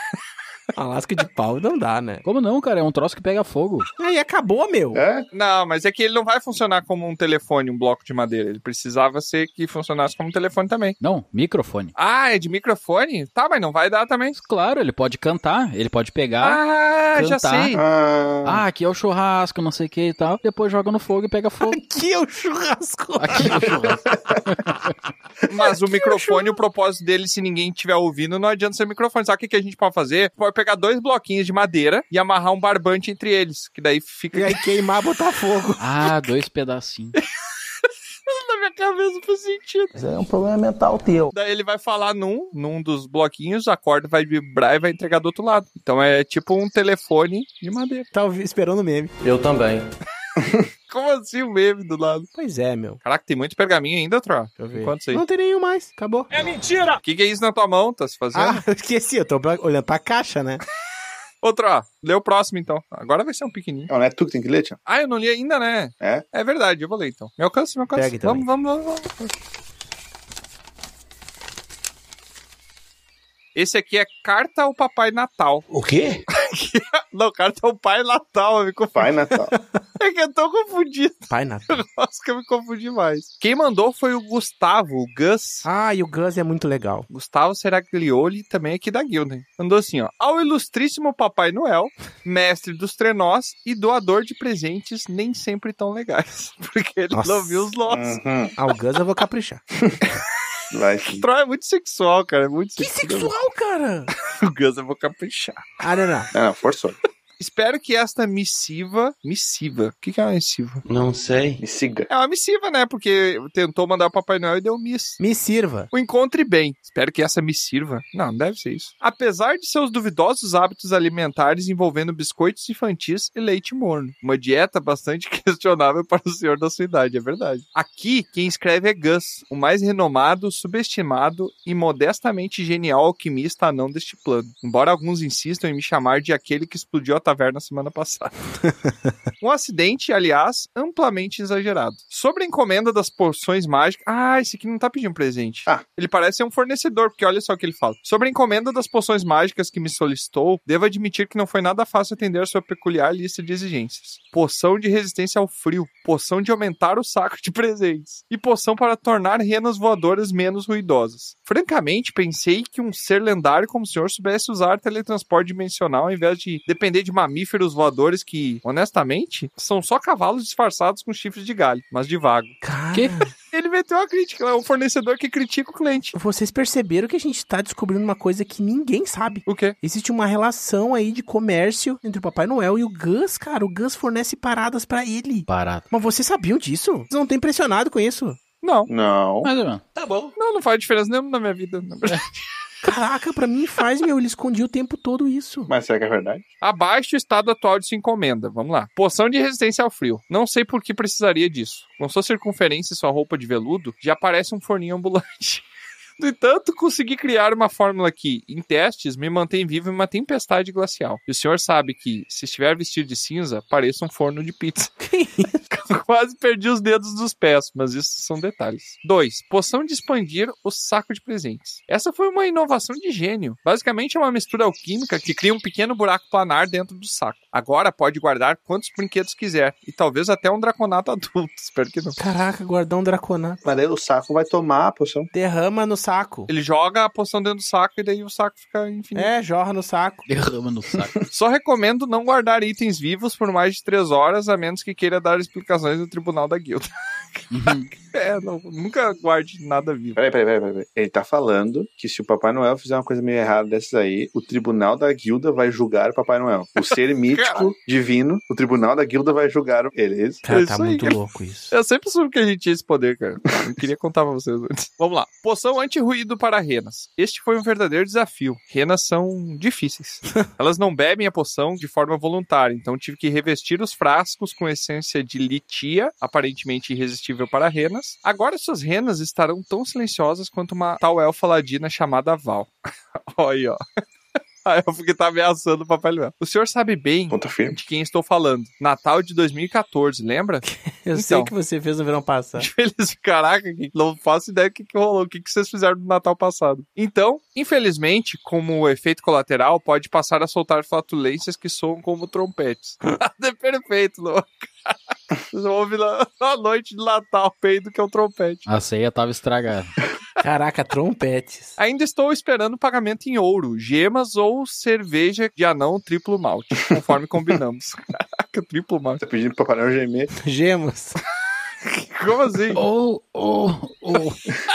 S2: A lasca de pau não dá, né?
S3: Como não, cara? É um troço que pega fogo.
S2: Aí acabou, meu.
S4: É?
S1: Não, mas é que ele não vai funcionar como um telefone, um bloco de madeira. Ele precisava ser que funcionasse como um telefone também.
S3: Não, microfone.
S1: Ah, é de microfone? Tá, mas não vai dar também.
S3: Claro, ele pode cantar, ele pode pegar.
S1: Ah, já
S3: cantar.
S1: sei.
S4: Ah.
S3: Ah, aqui é o churrasco, não sei o que e tal. Depois joga no fogo e pega fogo.
S2: Aqui é o churrasco.
S3: Aqui é o churrasco.
S1: Mas o microfone, o propósito dele, se ninguém estiver ouvindo, não adianta ser microfone. Sabe o que que a gente pode fazer? Pode pegar dois bloquinhos de madeira e amarrar um barbante entre eles. Que daí fica
S2: E aí queimar, botar fogo.
S3: Ah, dois pedacinhos.
S1: na minha cabeça, faz sentido.
S11: Isso é um problema mental teu.
S1: Daí ele vai falar num, num dos bloquinhos, a corda vai vibrar e vai entregar do outro lado. Então é tipo um telefone de madeira.
S2: Tá ouvi- esperando o meme.
S11: Eu também.
S1: Como assim o meme do lado?
S2: Pois é, meu.
S1: Caraca, tem muito pergaminho ainda, Tro.
S2: Deixa eu ver.
S1: Quantos aí?
S2: Não tem nenhum mais. Acabou.
S1: É mentira! O que, que é isso na tua mão? Tá se fazendo?
S2: Ah, eu esqueci. Eu tô pra- olhando pra caixa, né?
S1: Outro, ó. Lê o próximo, então. Agora vai ser um pequenininho.
S4: Não, não é tu que tem que ler, Tião?
S1: Ah, eu não li ainda, né?
S4: É?
S1: É verdade, eu vou ler, então. Me alcança, me alcança.
S2: Pega, então,
S1: vamos, vamos, vamos, vamos. Esse aqui é Carta ao Papai Natal.
S7: O quê?
S1: Não, Carta ao Pai Natal, eu me confundi.
S4: Pai Natal.
S1: É que eu tô confundido.
S2: Pai Natal.
S1: Nossa, que eu me confundi mais. Quem mandou foi o Gustavo, o Gus.
S2: Ah, e o Gus é muito legal.
S1: Gustavo Seraglioli, também aqui da guilda. Hein? Mandou assim, ó. Ao ilustríssimo Papai Noel, mestre dos trenós e doador de presentes nem sempre tão legais. Porque ele
S2: Nossa.
S1: não viu os nossos.
S4: Uhum.
S2: Ah, o Gus eu vou caprichar.
S4: Vai sim.
S1: Troy é muito sexual, cara. É muito
S2: Que
S1: sexual.
S2: sexual, cara!
S1: O Gus eu vou caprichar.
S2: Ah, não, não.
S4: Não, não, forçou.
S1: Espero que esta missiva... Missiva? O que que é uma missiva?
S11: Não sei.
S4: Me siga.
S1: É uma missiva, né? Porque tentou mandar o Papai Noel e deu miss.
S2: Me sirva.
S1: O encontre bem. Espero que essa me sirva. Não, não deve ser isso. Apesar de seus duvidosos hábitos alimentares envolvendo biscoitos infantis e leite morno. Uma dieta bastante questionável para o senhor da sua idade, é verdade. Aqui, quem escreve é Gus, o mais renomado, subestimado e modestamente genial alquimista anão deste plano. Embora alguns insistam em me chamar de aquele que explodiu a taverna semana passada. Um acidente, aliás, amplamente exagerado. Sobre a encomenda das poções mágicas... Ah, esse aqui não tá pedindo presente.
S4: Ah.
S1: Ele parece ser um fornecedor, porque olha só o que ele fala. Sobre a encomenda das poções mágicas que me solicitou, devo admitir que não foi nada fácil atender a sua peculiar lista de exigências. Poção de resistência ao frio, poção de aumentar o saco de presentes e poção para tornar renas voadoras menos ruidosas. Francamente, pensei que um ser lendário como o senhor soubesse usar teletransporte dimensional ao invés de depender de mamíferos voadores que, honestamente, são só cavalos disfarçados com chifres de galho, mas de vago.
S2: Cara...
S1: Que? Ele meteu uma crítica, é um fornecedor que critica o cliente.
S2: Vocês perceberam que a gente tá descobrindo uma coisa que ninguém sabe.
S1: O quê?
S2: Existe uma relação aí de comércio entre o Papai Noel e o Gus, cara. O Gus fornece paradas pra ele.
S3: Parado.
S2: Mas vocês sabiam disso? Vocês não estão impressionados com isso?
S1: Não.
S4: Não.
S3: Mais ou menos.
S11: Tá bom.
S1: Não, não faz diferença nenhuma na minha vida, na verdade.
S2: Caraca, pra mim faz, meu. Ele escondia o tempo todo isso.
S4: Mas será que é verdade?
S1: Abaixo o estado atual de sua encomenda. Vamos lá. Poção de resistência ao frio. Não sei por que precisaria disso. Com sua circunferência e sua roupa de veludo, já parece um forninho ambulante. No entanto, consegui criar uma fórmula que, em testes, me mantém vivo em uma tempestade glacial. E o senhor sabe que, se estiver vestido de cinza, pareça um forno de pizza.
S2: Que isso?
S1: Quase perdi os dedos dos pés, mas isso são detalhes. dois. Poção de expandir o saco de presentes. Essa foi uma inovação de gênio. Basicamente é uma mistura alquímica que cria um pequeno buraco planar dentro do saco. Agora pode guardar quantos brinquedos quiser, e talvez até um draconato adulto. Espero que não.
S2: Caraca, guardar um draconato.
S4: Mas daí o saco vai tomar a poção.
S2: Derrama no saco.
S1: Ele joga a poção dentro do saco e daí o saco fica infinito.
S2: É, jorra no saco.
S3: Derrama no saco.
S1: Só recomendo não guardar itens vivos por mais de três horas, a menos que queira dar explicações no tribunal da guilda.
S3: Uhum.
S1: É, não, nunca guarde nada vivo.
S4: Peraí, peraí, peraí, peraí. Ele tá falando que se o Papai Noel fizer uma coisa meio errada dessas aí, o tribunal da guilda vai julgar o Papai Noel. O ser mítico, divino, o tribunal da guilda vai julgar ele. É isso?
S2: Cara,
S1: É
S2: tá
S1: isso aí,
S2: muito
S1: cara.
S2: louco isso.
S1: Eu sempre soube que a gente tinha esse poder, cara. Eu queria contar pra vocês antes. Vamos lá. Poção anti-ruído para renas. Este foi um verdadeiro desafio. Renas são difíceis. Elas não bebem a poção de forma voluntária, então tive que revestir os frascos com essência de litia, aparentemente irresistível para renas. Agora suas renas estarão tão silenciosas quanto uma tal elfa ladina chamada Val. Olha aí, ó. A elfa que tá ameaçando o Papai Noel. O senhor sabe bem
S4: Ponto firme.
S1: de quem estou falando. Natal de dois mil e catorze, lembra?
S2: Eu
S1: Então.
S2: sei que você fez no verão passado.
S1: Eles, caraca, que- não faço ideia do que, que rolou, o que, que vocês fizeram no Natal passado. Então, infelizmente, como efeito colateral, pode passar a soltar flatulências que soam como trompetes. É perfeito, não? Vocês vão ouvir na, na noite de Natal, peido que é o trompete.
S3: A ceia tava estragada.
S2: Caraca, trompetes.
S1: Ainda estou esperando o pagamento em ouro, gemas ou cerveja de anão triplo malte, conforme combinamos. Caraca, triplo malte.
S4: Tá pedindo pro Papai Noel gemer.
S2: Gemas.
S1: Como assim?
S3: Oh, oh, oh.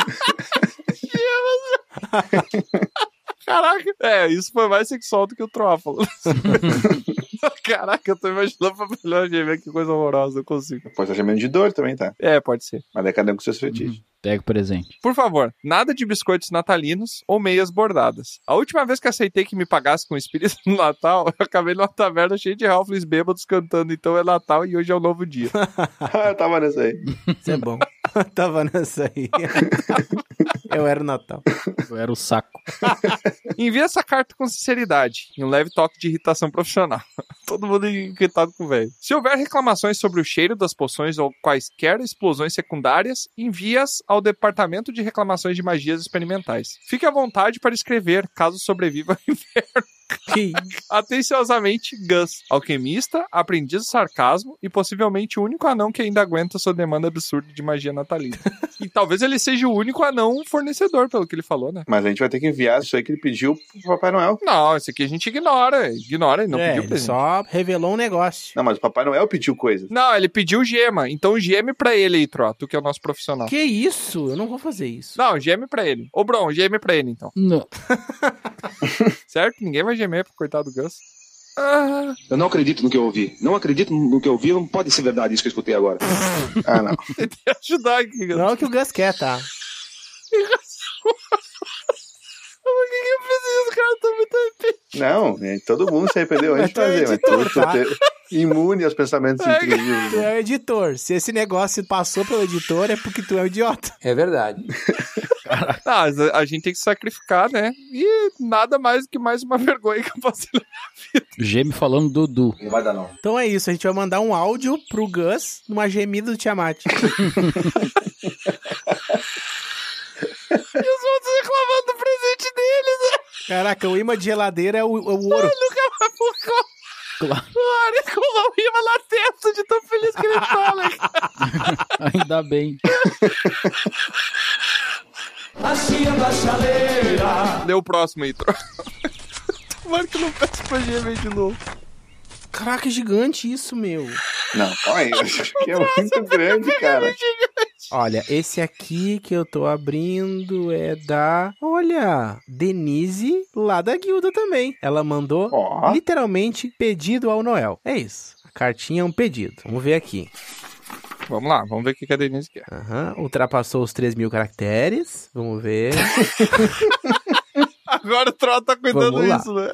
S1: Caraca, é, isso foi mais sexual do que o Trófalo. Caraca, eu tô imaginando pra melhor gemer, que coisa horrorosa, eu consigo.
S4: Pode estar gemendo de dor também, tá?
S1: É, pode ser.
S4: Mas daí cada um com seus fetiches.
S3: Pega o presente.
S1: Por favor, nada de biscoitos natalinos ou meias bordadas. A última vez que aceitei que me pagasse com espírito no Natal, eu acabei numa taverna cheia de halflings bêbados cantando Então é Natal e hoje é um novo dia.
S4: Ah, eu tava nessa aí.
S2: Isso é bom. Tava nessa aí. Eu era o Natal.
S3: Eu era o saco.
S1: Envie essa carta com sinceridade e um leve toque de irritação profissional. Todo mundo irritado com o velho. Se houver reclamações sobre o cheiro das poções ou quaisquer explosões secundárias, envie-as ao Departamento de Reclamações de Magias Experimentais. Fique à vontade para escrever, caso sobreviva ao inverno.
S2: Que
S1: Atenciosamente, Gus, alquimista, aprendiz do sarcasmo e possivelmente o único anão que ainda aguenta sua demanda absurda de magia natalina. E talvez ele seja o único anão fornecedor, pelo que ele falou, né?
S4: Mas a gente vai ter que enviar isso aí que ele pediu pro Papai Noel.
S1: Não, esse aqui a gente ignora. Ignora, ele não
S2: é,
S1: pediu
S2: ele
S1: presente.
S2: só revelou um negócio.
S4: Não, mas o Papai Noel pediu coisas.
S1: Não, ele pediu gema. Então geme pra ele aí, Tro, tu que é o nosso profissional.
S2: Que isso? Eu não vou fazer isso.
S1: Não, geme pra ele. Ô, Bron, geme pra ele, então.
S3: Não.
S1: Certo? Ninguém vai gemer pro coitado do Gus. Ah.
S12: Eu não acredito no que eu ouvi. Não acredito no que eu ouvi, não pode ser verdade isso que eu escutei agora.
S4: Ah, não.
S1: Tentei ajudar aqui, Gus.
S2: Não é o que o Gus quer, tá?
S1: Por que que eu fiz isso, cara? Eu tô muito arrependido.
S4: Não, é, todo mundo se arrependeu antes de
S2: Mas tu é
S4: fazer, mas
S2: editor,
S4: tu, tu
S2: tá?
S4: te- imune aos pensamentos
S1: É,
S4: intrusivos.
S2: Tu é o editor. Se esse negócio passou pelo editor, é porque tu é um idiota.
S11: É verdade.
S1: Ah, mas a, a gente tem que sacrificar, né? E nada mais do que mais uma vergonha que eu posso levar.
S3: Geme falando Dudu.
S4: Não vai dar, não.
S2: Então é isso, a gente vai mandar um áudio pro Gus numa gemida do Tiamat.
S1: E os outros reclamando do presente deles, né?
S2: Caraca, o imã de geladeira é o, é o ouro.
S1: Nunca mais focou.
S3: Claro.
S1: Ah, ele colou o imã na testa de tão feliz que ele tá, né, cara?
S3: Ainda bem.
S1: Lê o próximo aí, Tro. Tomara que eu não peço pra gemer de novo.
S2: Caraca, é gigante isso, meu.
S4: Não, calma aí. Acho que é muito grande, cara.
S2: Olha, esse aqui que eu tô abrindo é da... Olha, Denise, lá da guilda também. Ela mandou,
S4: Ó.
S2: literalmente, pedido ao Noel. É isso. A cartinha é um pedido. Vamos ver aqui.
S1: Vamos lá, vamos ver o que que a Denise quer.
S2: Aham, ultrapassou os três mil caracteres. Vamos ver.
S1: Agora o Tro tá cuidando
S2: Vamos lá.
S1: disso, né?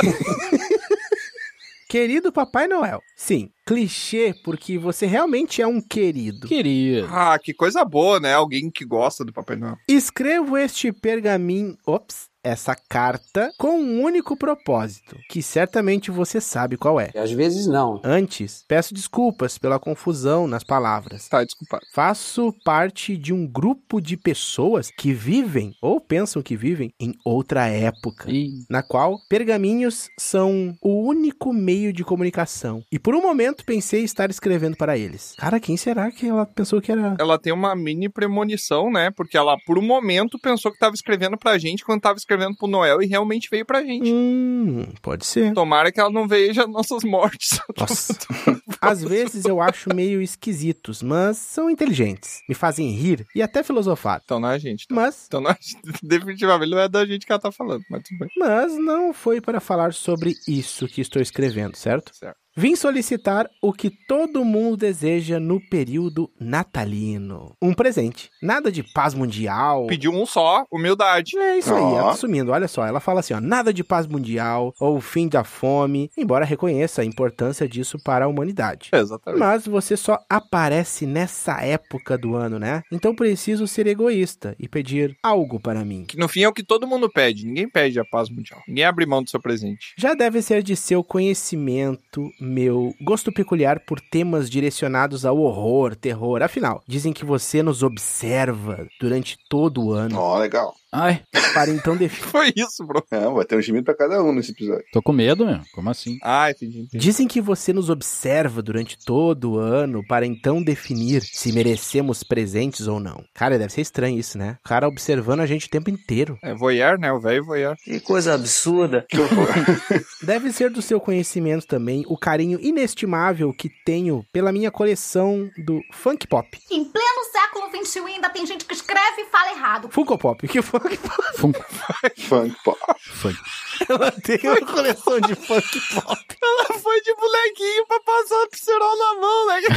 S2: Querido Papai Noel. Sim, clichê, porque você realmente é um querido.
S3: Queria.
S1: Ah, que coisa boa, né? Alguém que gosta do Papai Noel.
S2: Escrevo este pergaminho... Ops. Essa carta com um único propósito, que certamente você sabe qual é.
S11: E às vezes não.
S2: Antes, peço desculpas pela confusão nas palavras.
S1: Tá, desculpa.
S2: Faço parte de um grupo de pessoas que vivem, ou pensam que vivem, em outra época,
S3: Ih.
S2: na qual pergaminhos são o único meio de comunicação. E por um momento pensei estar escrevendo para eles. Cara, quem será que ela pensou que era?
S1: Ela tem uma mini premonição, né? Porque ela, por um momento, pensou que tava escrevendo pra gente quando tava escrevendo pro Noel e realmente veio pra gente.
S2: Hum, pode ser.
S1: Tomara que ela não veja nossas mortes.
S2: Nossa. Às vezes eu acho meio esquisitos, mas são inteligentes. Me fazem rir e até filosofar.
S1: Então não é a gente. Tá?
S2: Mas,
S1: Então não é, definitivamente não é da gente que ela tá falando, mas tudo bem.
S2: mas não foi para falar sobre isso que estou escrevendo, certo?
S1: Certo.
S2: Vim solicitar o que todo mundo deseja no período natalino. Um presente. Nada de paz mundial.
S1: Pediu um só, humildade.
S2: É isso aí,
S4: Ó.
S2: ela tá sumindo. Olha só, ela fala assim, ó, nada de paz mundial ou fim da fome, embora reconheça a importância disso para a humanidade.
S1: Exatamente.
S2: Mas você só aparece nessa época do ano, né? Então preciso ser egoísta e pedir algo para mim.
S1: Que no fim é o que todo mundo pede. Ninguém pede a paz mundial. Ninguém abre mão do seu presente.
S2: Já deve ser de seu conhecimento meu gosto peculiar por temas direcionados ao horror, terror. Afinal, dizem que você nos observa durante todo o ano.
S4: Ó, legal.
S3: Ai,
S2: Para então definir.
S1: Foi isso, bro.
S4: É, vai ter um gemido pra cada um nesse episódio.
S3: tô com medo, meu. Como assim?
S1: Ah, entendi, entendi.
S2: Dizem que você nos observa durante todo o ano para então definir se merecemos presentes ou não. Cara, deve ser estranho isso, né? O cara observando a gente o tempo inteiro.
S1: É voyeur, né? O velho voyeur.
S11: Que coisa absurda.
S4: Que horror.
S2: Deve ser do seu conhecimento também o carinho inestimável que tenho pela minha coleção do funk pop.
S13: Em pleno século vinte e um ainda tem gente que escreve e fala errado.
S2: Funko Pop, que funk pop?
S3: Funko.
S4: Funk pop.
S3: Funk.
S2: Ela tem uma coleção de funk pop.
S1: Ela foi de bonequinho pra passar o pistolão na mão, né?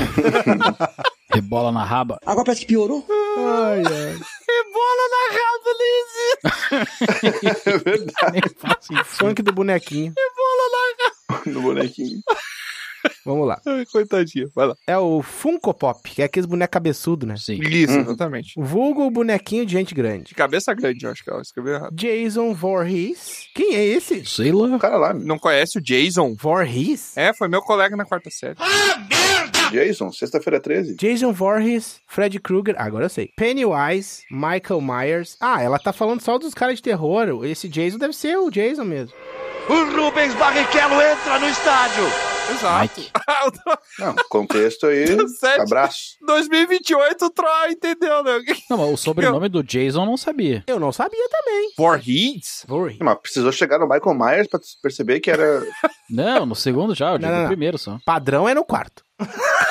S3: Rebola na raba.
S11: Agora parece que piorou.
S2: Ai, ai.
S1: Rebola na raba, Liz.
S4: É verdade.
S3: Nem faço isso.
S2: Funk do bonequinho.
S1: Rebola na raba.
S4: No bonequinho.
S2: Vamos lá.
S1: Ai, coitadinha. Vai lá.
S2: É o Funko Pop, que é aqueles bonecos cabeçudos, né?
S3: Sim.
S1: Isso,
S4: Uhum.
S1: exatamente.
S2: Vulgo o bonequinho de gente grande.
S1: De cabeça grande, eu acho que ela escreveu errado.
S2: Jason Voorhees. Quem é esse?
S3: Sei lá.
S4: O cara lá,
S1: Não conhece o Jason?
S2: Voorhees?
S1: É, foi meu colega na quarta série.
S4: Jason, sexta-feira treze.
S2: Jason Voorhees, Freddy Krueger, agora eu sei. Pennywise, Michael Myers. Ah, ela tá falando só dos caras de terror. Esse Jason deve ser o Jason mesmo.
S6: O Rubens Barrichello entra no estádio.
S1: Exato.
S4: Não, contexto aí,
S1: Sete.
S4: abraço.
S1: dois mil e vinte e oito, o Troy entendeu, né?
S3: Não, mas o sobrenome do Jason eu não sabia.
S2: Eu não sabia também.
S1: Voorhees?
S2: Voorhees.
S4: Mas precisou chegar no Michael Myers pra perceber que era...
S3: Não, no segundo já, eu digo
S2: Não, não,
S3: no
S2: não.
S3: primeiro só.
S2: Padrão é no quarto.
S3: Não.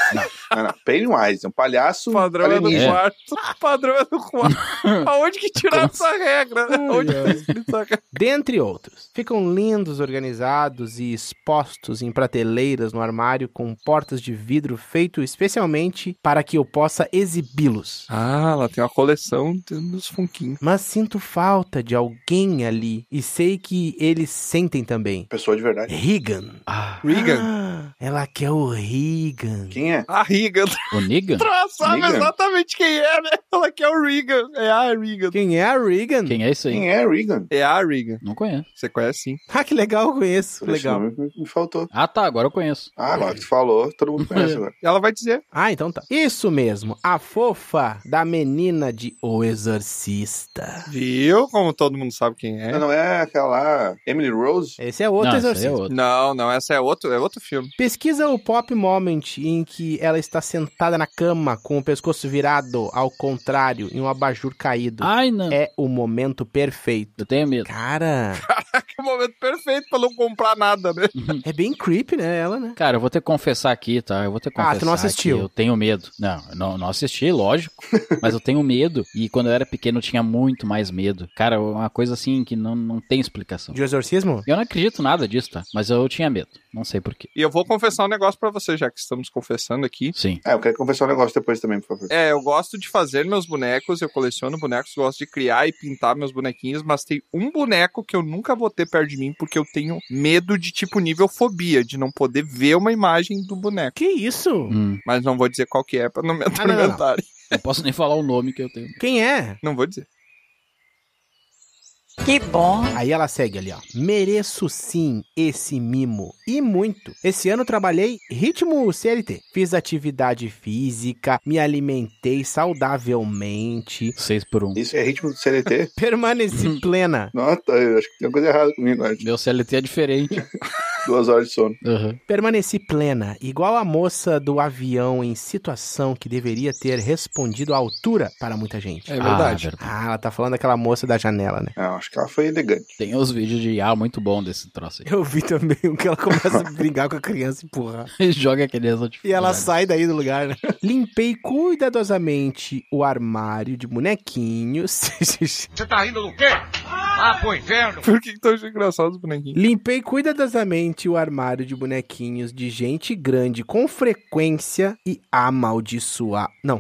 S4: Não, não. Pennywise, é um palhaço
S1: Padrão é do
S4: alienígena.
S1: quarto. Padrão é do quarto. Aonde que tiraram essa regra? Aonde que tá escrito essa regra?
S2: Dentre outros, ficam lindos, organizados e expostos em prateleiras no armário com portas de vidro feito especialmente para que eu possa exibi-los.
S1: Ah, ela tem uma coleção dos funquinhos.
S2: Mas sinto falta de alguém ali e sei que eles sentem também.
S4: Pessoa de verdade.
S2: Regan.
S1: Ah, Regan.
S2: Ah, ela quer o Regan.
S4: Quem é?
S1: A Regan.
S3: O Negan?
S1: Tu sabe
S4: Regan?
S1: exatamente quem é, né? Ela quer o Regan. É a Regan.
S2: Quem é a Regan?
S3: Quem é isso aí?
S4: Quem é Regan?
S1: É a Regan.
S3: Não conheço.
S1: Você conhece sim.
S2: Ah, que legal, eu conheço.
S4: Esse
S2: Legal.
S4: nome Me, me faltou.
S3: Ah, tá, agora eu conheço.
S4: Ah, agora que tu falou, todo mundo conhece agora.
S1: Ela vai dizer.
S2: Ah, então tá. Isso mesmo, a fofa da menina de O Exorcista.
S1: Viu? Como todo mundo sabe quem é.
S4: Não, não é aquela lá, Emily Rose?
S2: Esse é outro
S3: Não, esse aí
S2: exorcista.
S3: é outro.
S1: Não, não, essa é outro, é outro filme.
S2: Pesquisa o Pop Moment em que ela está sentada na cama com o pescoço virado ao contrário em um abajur caído.
S3: Ai, não.
S2: É o momento perfeito.
S3: Eu tenho medo.
S2: Cara,
S1: Que momento perfeito pra não comprar nada, né?
S2: é bem creepy, né, ela, né?
S3: Cara, eu vou ter que confessar aqui, tá? Eu vou ter que
S2: Ah,
S3: confessar
S2: tu não assistiu.
S3: que eu tenho medo. Não, eu não, não assisti, lógico. Mas eu tenho medo. E quando eu era pequeno eu tinha muito mais medo. Cara, uma coisa assim que não, não tem explicação.
S2: De exorcismo?
S3: Eu não acredito nada disso, tá? Mas eu tinha medo. Não sei porquê.
S1: E eu vou confessar um negócio pra você, já que estamos confessando aqui.
S3: Sim.
S4: É, eu quero confessar um negócio depois também, por favor.
S1: É, eu gosto de fazer meus bonecos, eu coleciono bonecos, gosto de criar e pintar meus bonequinhos, mas tem um boneco que eu nunca vou ter perto de mim, porque eu tenho medo de tipo nível fobia, de não poder ver uma imagem do boneco.
S2: Que isso?
S3: Hum.
S1: Mas não vou dizer qual que é pra não me
S2: não, não.
S1: atormentarem.
S3: Não posso nem falar o nome que eu tenho.
S2: Quem é?
S1: Não vou dizer.
S13: Que bom.
S2: Aí ela segue ali, ó. Mereço sim esse mimo. E muito. Esse ano trabalhei ritmo C L T. Fiz atividade física, me alimentei saudavelmente.
S3: Seis por um.
S4: Isso é ritmo do C L T?
S2: Permaneci plena.
S4: Nossa, eu acho que tem uma coisa errada comigo, acho.
S3: Meu C L T é diferente.
S4: Duas horas de sono.
S3: Uhum.
S2: Permaneci plena, igual a moça do avião em situação que deveria ter respondido à altura para muita gente.
S1: É verdade.
S3: Ah, verdade.
S2: Ah, ela tá falando daquela moça da janela, né?
S4: Não, acho que ela foi elegante.
S3: Tem os vídeos de ah, muito bom desse troço aí.
S2: Eu vi também o que ela começa a brigar com a criança e empurrar.
S3: E joga aquele exotivo.
S2: E ela sai daí do lugar, né? Limpei cuidadosamente o armário de bonequinhos.
S6: Você tá rindo do quê? Ah, pro inferno!
S1: Por que que tão engraçado os bonequinhos?
S2: Limpei cuidadosamente o armário de bonequinhos de gente grande com frequência e amaldiçoar. Não,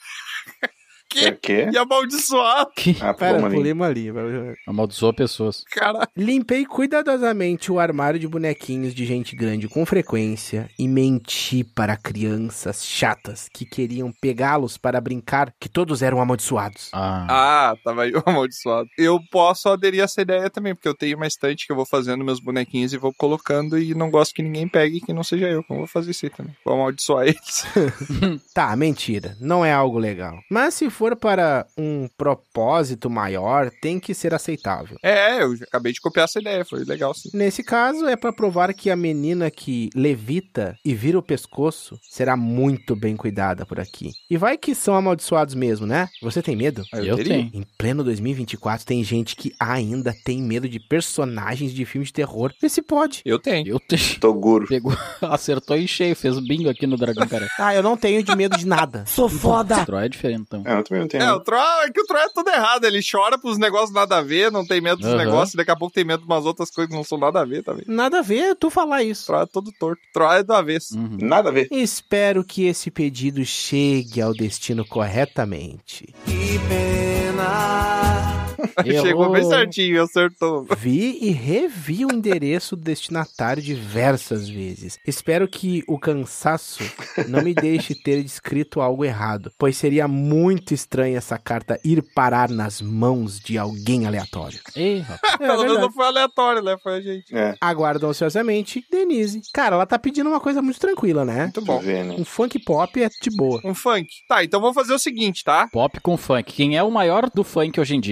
S1: Que?
S4: É quê?
S1: E amaldiçoado.
S3: Que?
S4: Ah,
S2: pera,
S4: pulou uma
S2: pulei
S4: linha.
S2: uma ali.
S3: Amaldiçoa pessoas.
S1: Cara,
S2: Limpei cuidadosamente o armário de bonequinhos de gente grande com frequência e menti para crianças chatas que queriam pegá-los para brincar que todos eram amaldiçoados.
S3: Ah.
S1: ah, tava aí o amaldiçoado. Eu posso aderir a essa ideia também, porque eu tenho uma estante que eu vou fazendo meus bonequinhos e vou colocando e não gosto que ninguém pegue que não seja eu. Então eu vou fazer isso aí também. Vou amaldiçoar eles.
S2: Tá, mentira. Não é algo legal. Mas se for para um propósito maior, tem que ser aceitável.
S1: É, eu já acabei de copiar essa ideia. Foi legal, sim.
S2: Nesse caso, é para provar que a menina que levita e vira o pescoço será muito bem cuidada por aqui. E vai que são amaldiçoados mesmo, né? Você tem medo?
S1: Eu
S3: Eu
S1: teria.
S3: tenho.
S2: Em pleno dois mil e vinte e quatro, tem gente que ainda tem medo de personagens de filmes de terror. Vê se pode.
S1: Eu tenho.
S3: Eu tenho.
S4: Toguro.
S3: Pegou, acertou em cheio, fez bingo aqui no Dragão Careca.
S2: Ah, eu não tenho de medo de nada.
S8: Sou foda.
S3: Troy é diferente, então.
S4: É, eu também não tenho.
S1: É, o Troy, é que o Troy é tudo errado. Ele chora pros negócios nada a ver, não tem medo dos
S3: Uhum.
S1: negócios, e daqui a pouco tem medo de umas outras coisas que não são nada a ver, tá vendo?
S2: Nada a ver tu falar
S1: O
S2: isso.
S1: Troy é todo torto. O Troy é do avesso.
S3: Uhum.
S4: Nada a ver.
S2: Espero que esse pedido chegue ao destino corretamente.
S1: Chegou bem certinho, acertou.
S2: Vi e revi o endereço do destinatário diversas vezes. Espero que o cansaço não me deixe ter escrito algo errado, pois seria muito estranho essa carta ir parar nas mãos de alguém aleatório.
S3: Ih, rapaz.
S2: É
S1: Pelo menos
S2: verdade.
S1: não foi aleatório, né? Foi a gente.
S4: É,
S2: Aguardo ansiosamente, Denise. Cara, ela tá pedindo uma coisa muito tranquila, né?
S1: Muito
S4: tu
S1: bom.
S4: vê, né?
S2: Um funk pop é de boa.
S1: Um funk. Tá, então vamos fazer o seguinte, tá?
S3: Pop com funk. Quem é o maior do funk hoje em dia? Quem é?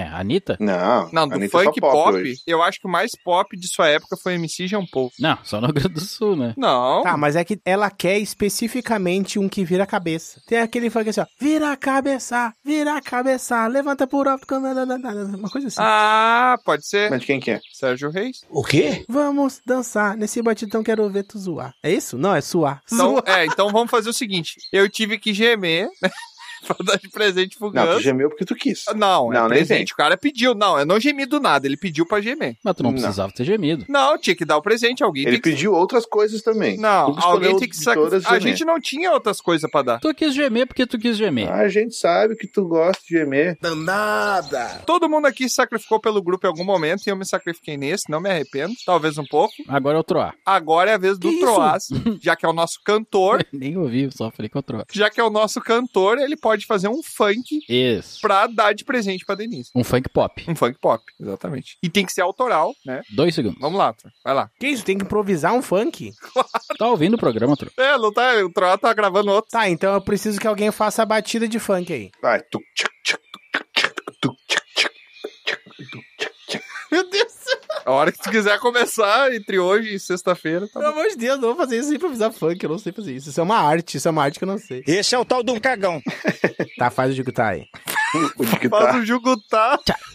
S3: a Anitta?
S4: Não,
S1: Não, do
S4: Anitta é
S1: funk
S4: só
S1: pop,
S4: hoje.
S1: eu acho que o mais pop de sua época foi M C Jean Paul.
S3: Não, só no Rio Grande do Sul, né?
S1: Não.
S2: Tá, mas é que ela quer especificamente um que vira a cabeça. Tem aquele funk assim, ó. Vira a cabeça, vira a cabeça, levanta por alto. Uma coisa assim.
S1: Ah, pode ser.
S4: Mas de quem que é?
S1: Sérgio Reis.
S11: O quê?
S2: Vamos dançar, nesse batidão quero ver tu zoar. É isso? Não, é suar.
S1: Então,
S2: Suar.
S1: é, então vamos fazer o seguinte. Eu tive que gemer, né? Pra dar de presente pro
S4: Não, tu
S1: Gus.
S4: gemeu porque tu quis.
S1: Não,
S4: Não,
S1: é
S4: nem
S1: presente. O cara pediu. Não, eu não gemi do nada. Ele pediu pra gemer.
S3: Mas tu não,
S4: Não.
S3: precisava ter gemido.
S1: Não, tinha que dar o presente. Alguém
S4: Ele
S1: tem que...
S4: pediu outras coisas também.
S1: Não,
S4: Tu
S1: alguém
S4: escolheu
S1: tem que
S4: de todas
S1: sacrificar. A
S4: gemer.
S1: gente não tinha outras coisas pra dar.
S3: Tu quis gemer porque tu quis gemer.
S4: A gente sabe que tu gosta de gemer.
S2: Danada.
S1: Todo mundo aqui se sacrificou pelo grupo em algum momento e eu me sacrifiquei nesse, não me arrependo. Talvez um pouco.
S3: Agora é o Troá.
S1: Agora é a vez do
S2: Que isso?
S1: Troás, já que é o nosso cantor.
S3: Nem ouvi, só falei que é o Troá.
S1: Já que é o nosso cantor, ele pode fazer um funk
S3: Isso.
S1: pra dar de presente pra Denise.
S3: Um funk pop.
S1: Um funk pop, exatamente. E tem que ser autoral, né?
S3: Dois segundos.
S1: Vamos lá, Tro. Vai lá.
S2: Que isso? Tem que improvisar um funk?
S3: Tá ouvindo o programa, Troá?
S1: É, não tá, o Tro tá gravando outro.
S2: Tá, então eu preciso que alguém faça a batida de funk aí.
S4: Vai. Tuc, tchac, tchac, tuc, tchac, tuc, tchac, tchac, tchac, tuc, tchac, tchac.
S1: Meu Deus. A hora que tu quiser começar, entre hoje e sexta-feira, tá
S2: Pelo
S1: bom.
S2: amor de Deus, não vou fazer isso sem improvisar funk. Eu não sei fazer isso. Isso é uma arte, isso é uma arte que eu não sei.
S11: Esse é o tal de um cagão.
S2: Tá, faz o Digo tá aí.
S4: O de que
S1: Faz
S4: tá.
S1: o Jugutá.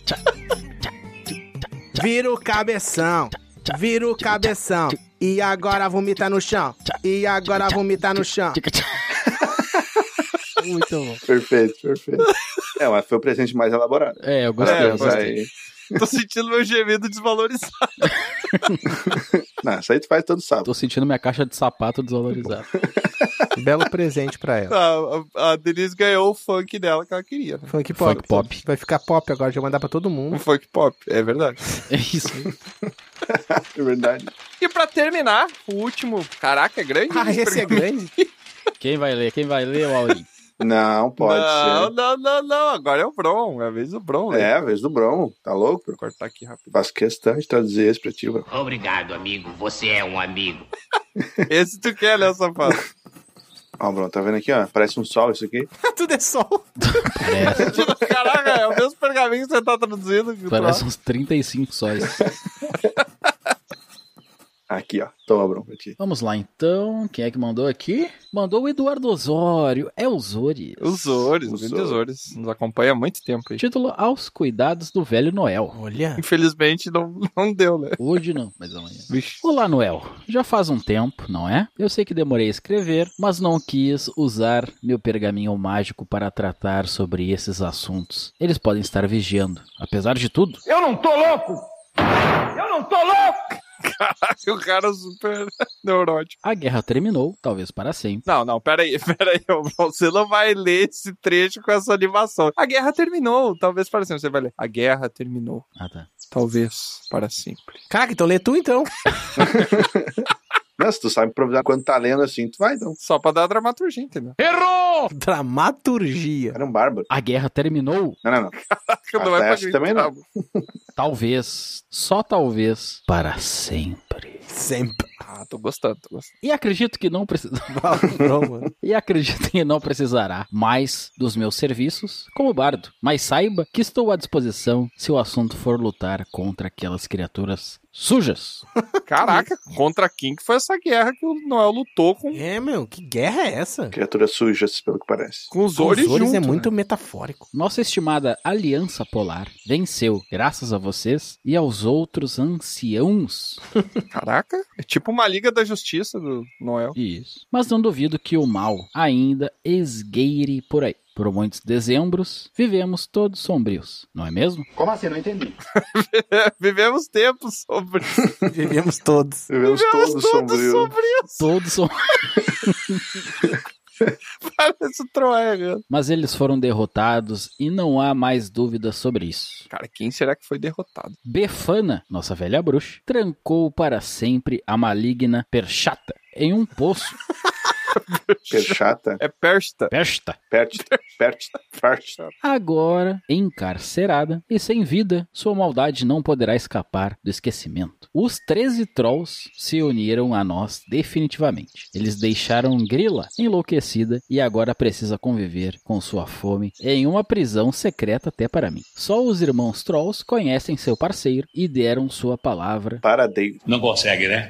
S2: Vira o cabeção. Vira o cabeção. E agora vomita no chão. E agora vomita no chão. Muito bom.
S4: Perfeito, perfeito. É, mas foi o presente mais elaborado.
S3: É, eu gostei,
S1: É,
S3: eu gostei.
S4: Vai.
S1: Tô sentindo meu gemido desvalorizado.
S4: Não, isso aí tu faz todo sábado.
S3: Tô sentindo minha caixa de sapato desvalorizada.
S2: Belo presente pra ela.
S1: A, a, a Denise ganhou o funk dela que ela queria, né?
S2: Funk pop.
S3: Funk pop.
S2: Vai ficar pop agora, já vou mandar pra todo mundo.
S1: Um funk pop, é verdade.
S3: É isso aí.
S4: É verdade.
S1: E pra terminar, o último. Caraca, é grande?
S2: Ah, esse é grande?
S3: Quem vai ler? Quem vai ler é o Aurim.
S4: Não, pode
S1: não,
S4: ser.
S1: não, não, não. Agora é o Bron. É a vez do Bron, né?
S4: É, a vez do Bron. Tá louco?
S1: Vou cortar aqui rápido.
S4: Faço questão de traduzir esse pra ti, bro.
S6: Obrigado, amigo. Você é um amigo.
S1: Esse tu quer, né, safado?
S4: Ó, Bron, tá vendo aqui, ó? Parece um sol isso aqui.
S2: Tudo é sol.
S3: Parece,
S1: Caraca, é o mesmo pergaminho que você tá traduzindo. que tu
S3: parece
S1: lá.
S3: uns trinta e cinco sóis.
S4: Aqui, ó. Toma, Bron, pra ti.
S3: Vamos lá, então. Quem é que mandou aqui? Mandou o Eduardo Osório. É os Ores.
S1: Os Ores,
S4: Os
S1: os grandes Ores. Nos acompanha há muito tempo aí.
S3: Título Aos Cuidados do Velho Noel.
S2: Olha.
S1: Infelizmente não, não deu, né?
S3: Hoje não, mas amanhã.
S1: Vixe.
S3: Olá, Noel. Já faz um tempo, não é? Eu sei que demorei a escrever, mas não quis usar meu pergaminho mágico para tratar sobre esses assuntos. Eles podem estar vigiando. Apesar de tudo,
S6: Eu não tô louco! Eu não tô louco!
S1: Caraca, o cara super neurótico.
S3: a guerra terminou, talvez para sempre.
S1: Não, não, peraí, peraí. Você não vai ler esse trecho com essa animação. A guerra terminou, talvez para sempre. Você vai ler. A guerra terminou,
S3: Ah, tá.
S1: talvez para sempre.
S2: Caraca, então lê tu então.
S4: Não, se tu sabe improvisar quando tá lendo assim, tu vai, então.
S1: Só pra dar dramaturgia, entendeu?
S6: Errou!
S2: Dramaturgia.
S4: Era um bárbaro.
S3: A guerra terminou,
S4: Não, não, não.
S1: Não
S4: Ah,
S1: é pra
S4: essa também não.
S3: talvez, só talvez, para sempre.
S2: Sempre.
S1: Ah, tô gostando, tô gostando.
S3: E acredito que não precisa.
S2: Não, mano.
S3: E acredito que não precisará mais dos meus serviços como bardo. Mas saiba que estou à disposição se o assunto for lutar contra aquelas criaturas sujas.
S1: Caraca, contra quem que foi essa guerra que o Noel lutou com,
S2: É, meu, que guerra é essa?
S4: Criaturas sujas, pelo que parece.
S1: com os
S2: Os
S1: Ores
S2: Ores
S1: junto,
S2: é muito
S1: né?
S2: metafórico.
S3: Nossa estimada Aliança Polar venceu graças a vocês e aos outros anciãos.
S1: Caraca, é tipo uma Liga da Justiça do Noel.
S3: Isso. Mas não duvido que o mal ainda esgueire por aí. Por muitos dezembros, vivemos todos sombrios, não é mesmo?
S12: Como assim? Não entendi.
S1: Vivemos tempos sombrios.
S2: Vivemos todos.
S4: Vivemos todos sombrios.
S1: sombrios.
S3: Todos som...
S1: Parece o Troé.
S3: Mas eles foram derrotados e não há mais dúvidas sobre isso.
S1: Cara, quem será que foi derrotado?
S3: Befana, nossa velha bruxa, trancou para sempre a maligna Perchata em um poço
S4: Perchata?
S1: É persta.
S3: Persta.
S4: Perchta. Perchta. Perchta.
S3: Agora, encarcerada e sem vida, sua maldade não poderá escapar do esquecimento. Os treze trolls se uniram a nós definitivamente. Eles deixaram Grilla enlouquecida e agora precisa conviver com sua fome em uma prisão secreta até para mim. Só os irmãos trolls conhecem seu parceiro e deram sua palavra.
S4: Paradeiro.
S12: Não consegue, né?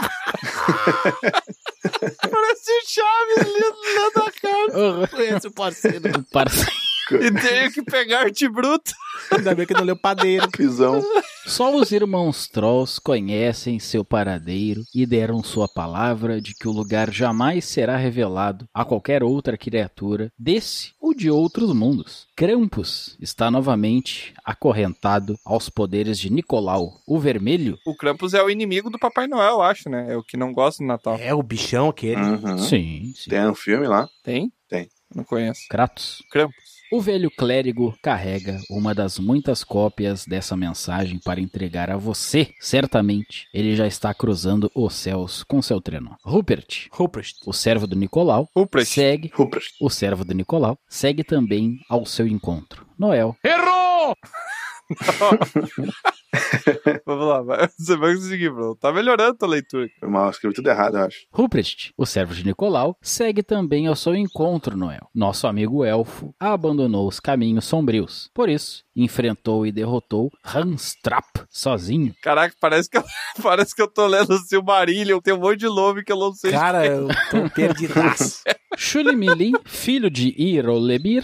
S1: Parece o Chaves lendo a carta.
S2: Conhece o parceiro.
S3: O parceiro.
S1: E tenho que pegar arte bruta.
S2: Ainda bem que não leu padeiro.
S4: Prisão.
S3: Só os irmãos trolls conhecem seu paradeiro e deram sua palavra de que o lugar jamais será revelado a qualquer outra criatura desse ou de outros mundos. Krampus está novamente acorrentado aos poderes de Nicolau, o Vermelho.
S1: O Krampus é o inimigo do Papai Noel, eu acho, né? É o que não gosta do Natal.
S2: É, o bichão aquele.
S4: Uhum.
S3: Sim, sim.
S4: Tem um filme lá?
S1: Tem?
S4: Tem.
S1: Não conheço.
S3: Kratos.
S1: Krampus.
S3: O velho clérigo carrega uma das muitas cópias dessa mensagem para entregar a você. Certamente, ele já está cruzando os céus com seu trenó. Rupert,
S2: Rupert.
S3: o servo do Nicolau,
S1: Rupert.
S3: segue.
S4: Rupert.
S3: O servo do Nicolau segue também ao seu encontro. Noel.
S12: Errou!
S1: Vamos lá, vai. Você vai conseguir, bro. Tá melhorando a tua leitura.
S4: Foi mal, escrevi tudo errado, eu acho.
S3: Rupert, o servo de Nicolau, segue também ao seu encontro, Noel. Nosso amigo elfo abandonou os caminhos sombrios. Por isso, enfrentou e derrotou Hanstrap sozinho.
S1: Caraca, parece que eu, parece que eu tô lendo o Silmarillion. Tem um monte de nome que eu não sei.
S2: Cara, eu tô perdidaço.
S3: Shulimili, filho de Irolebir,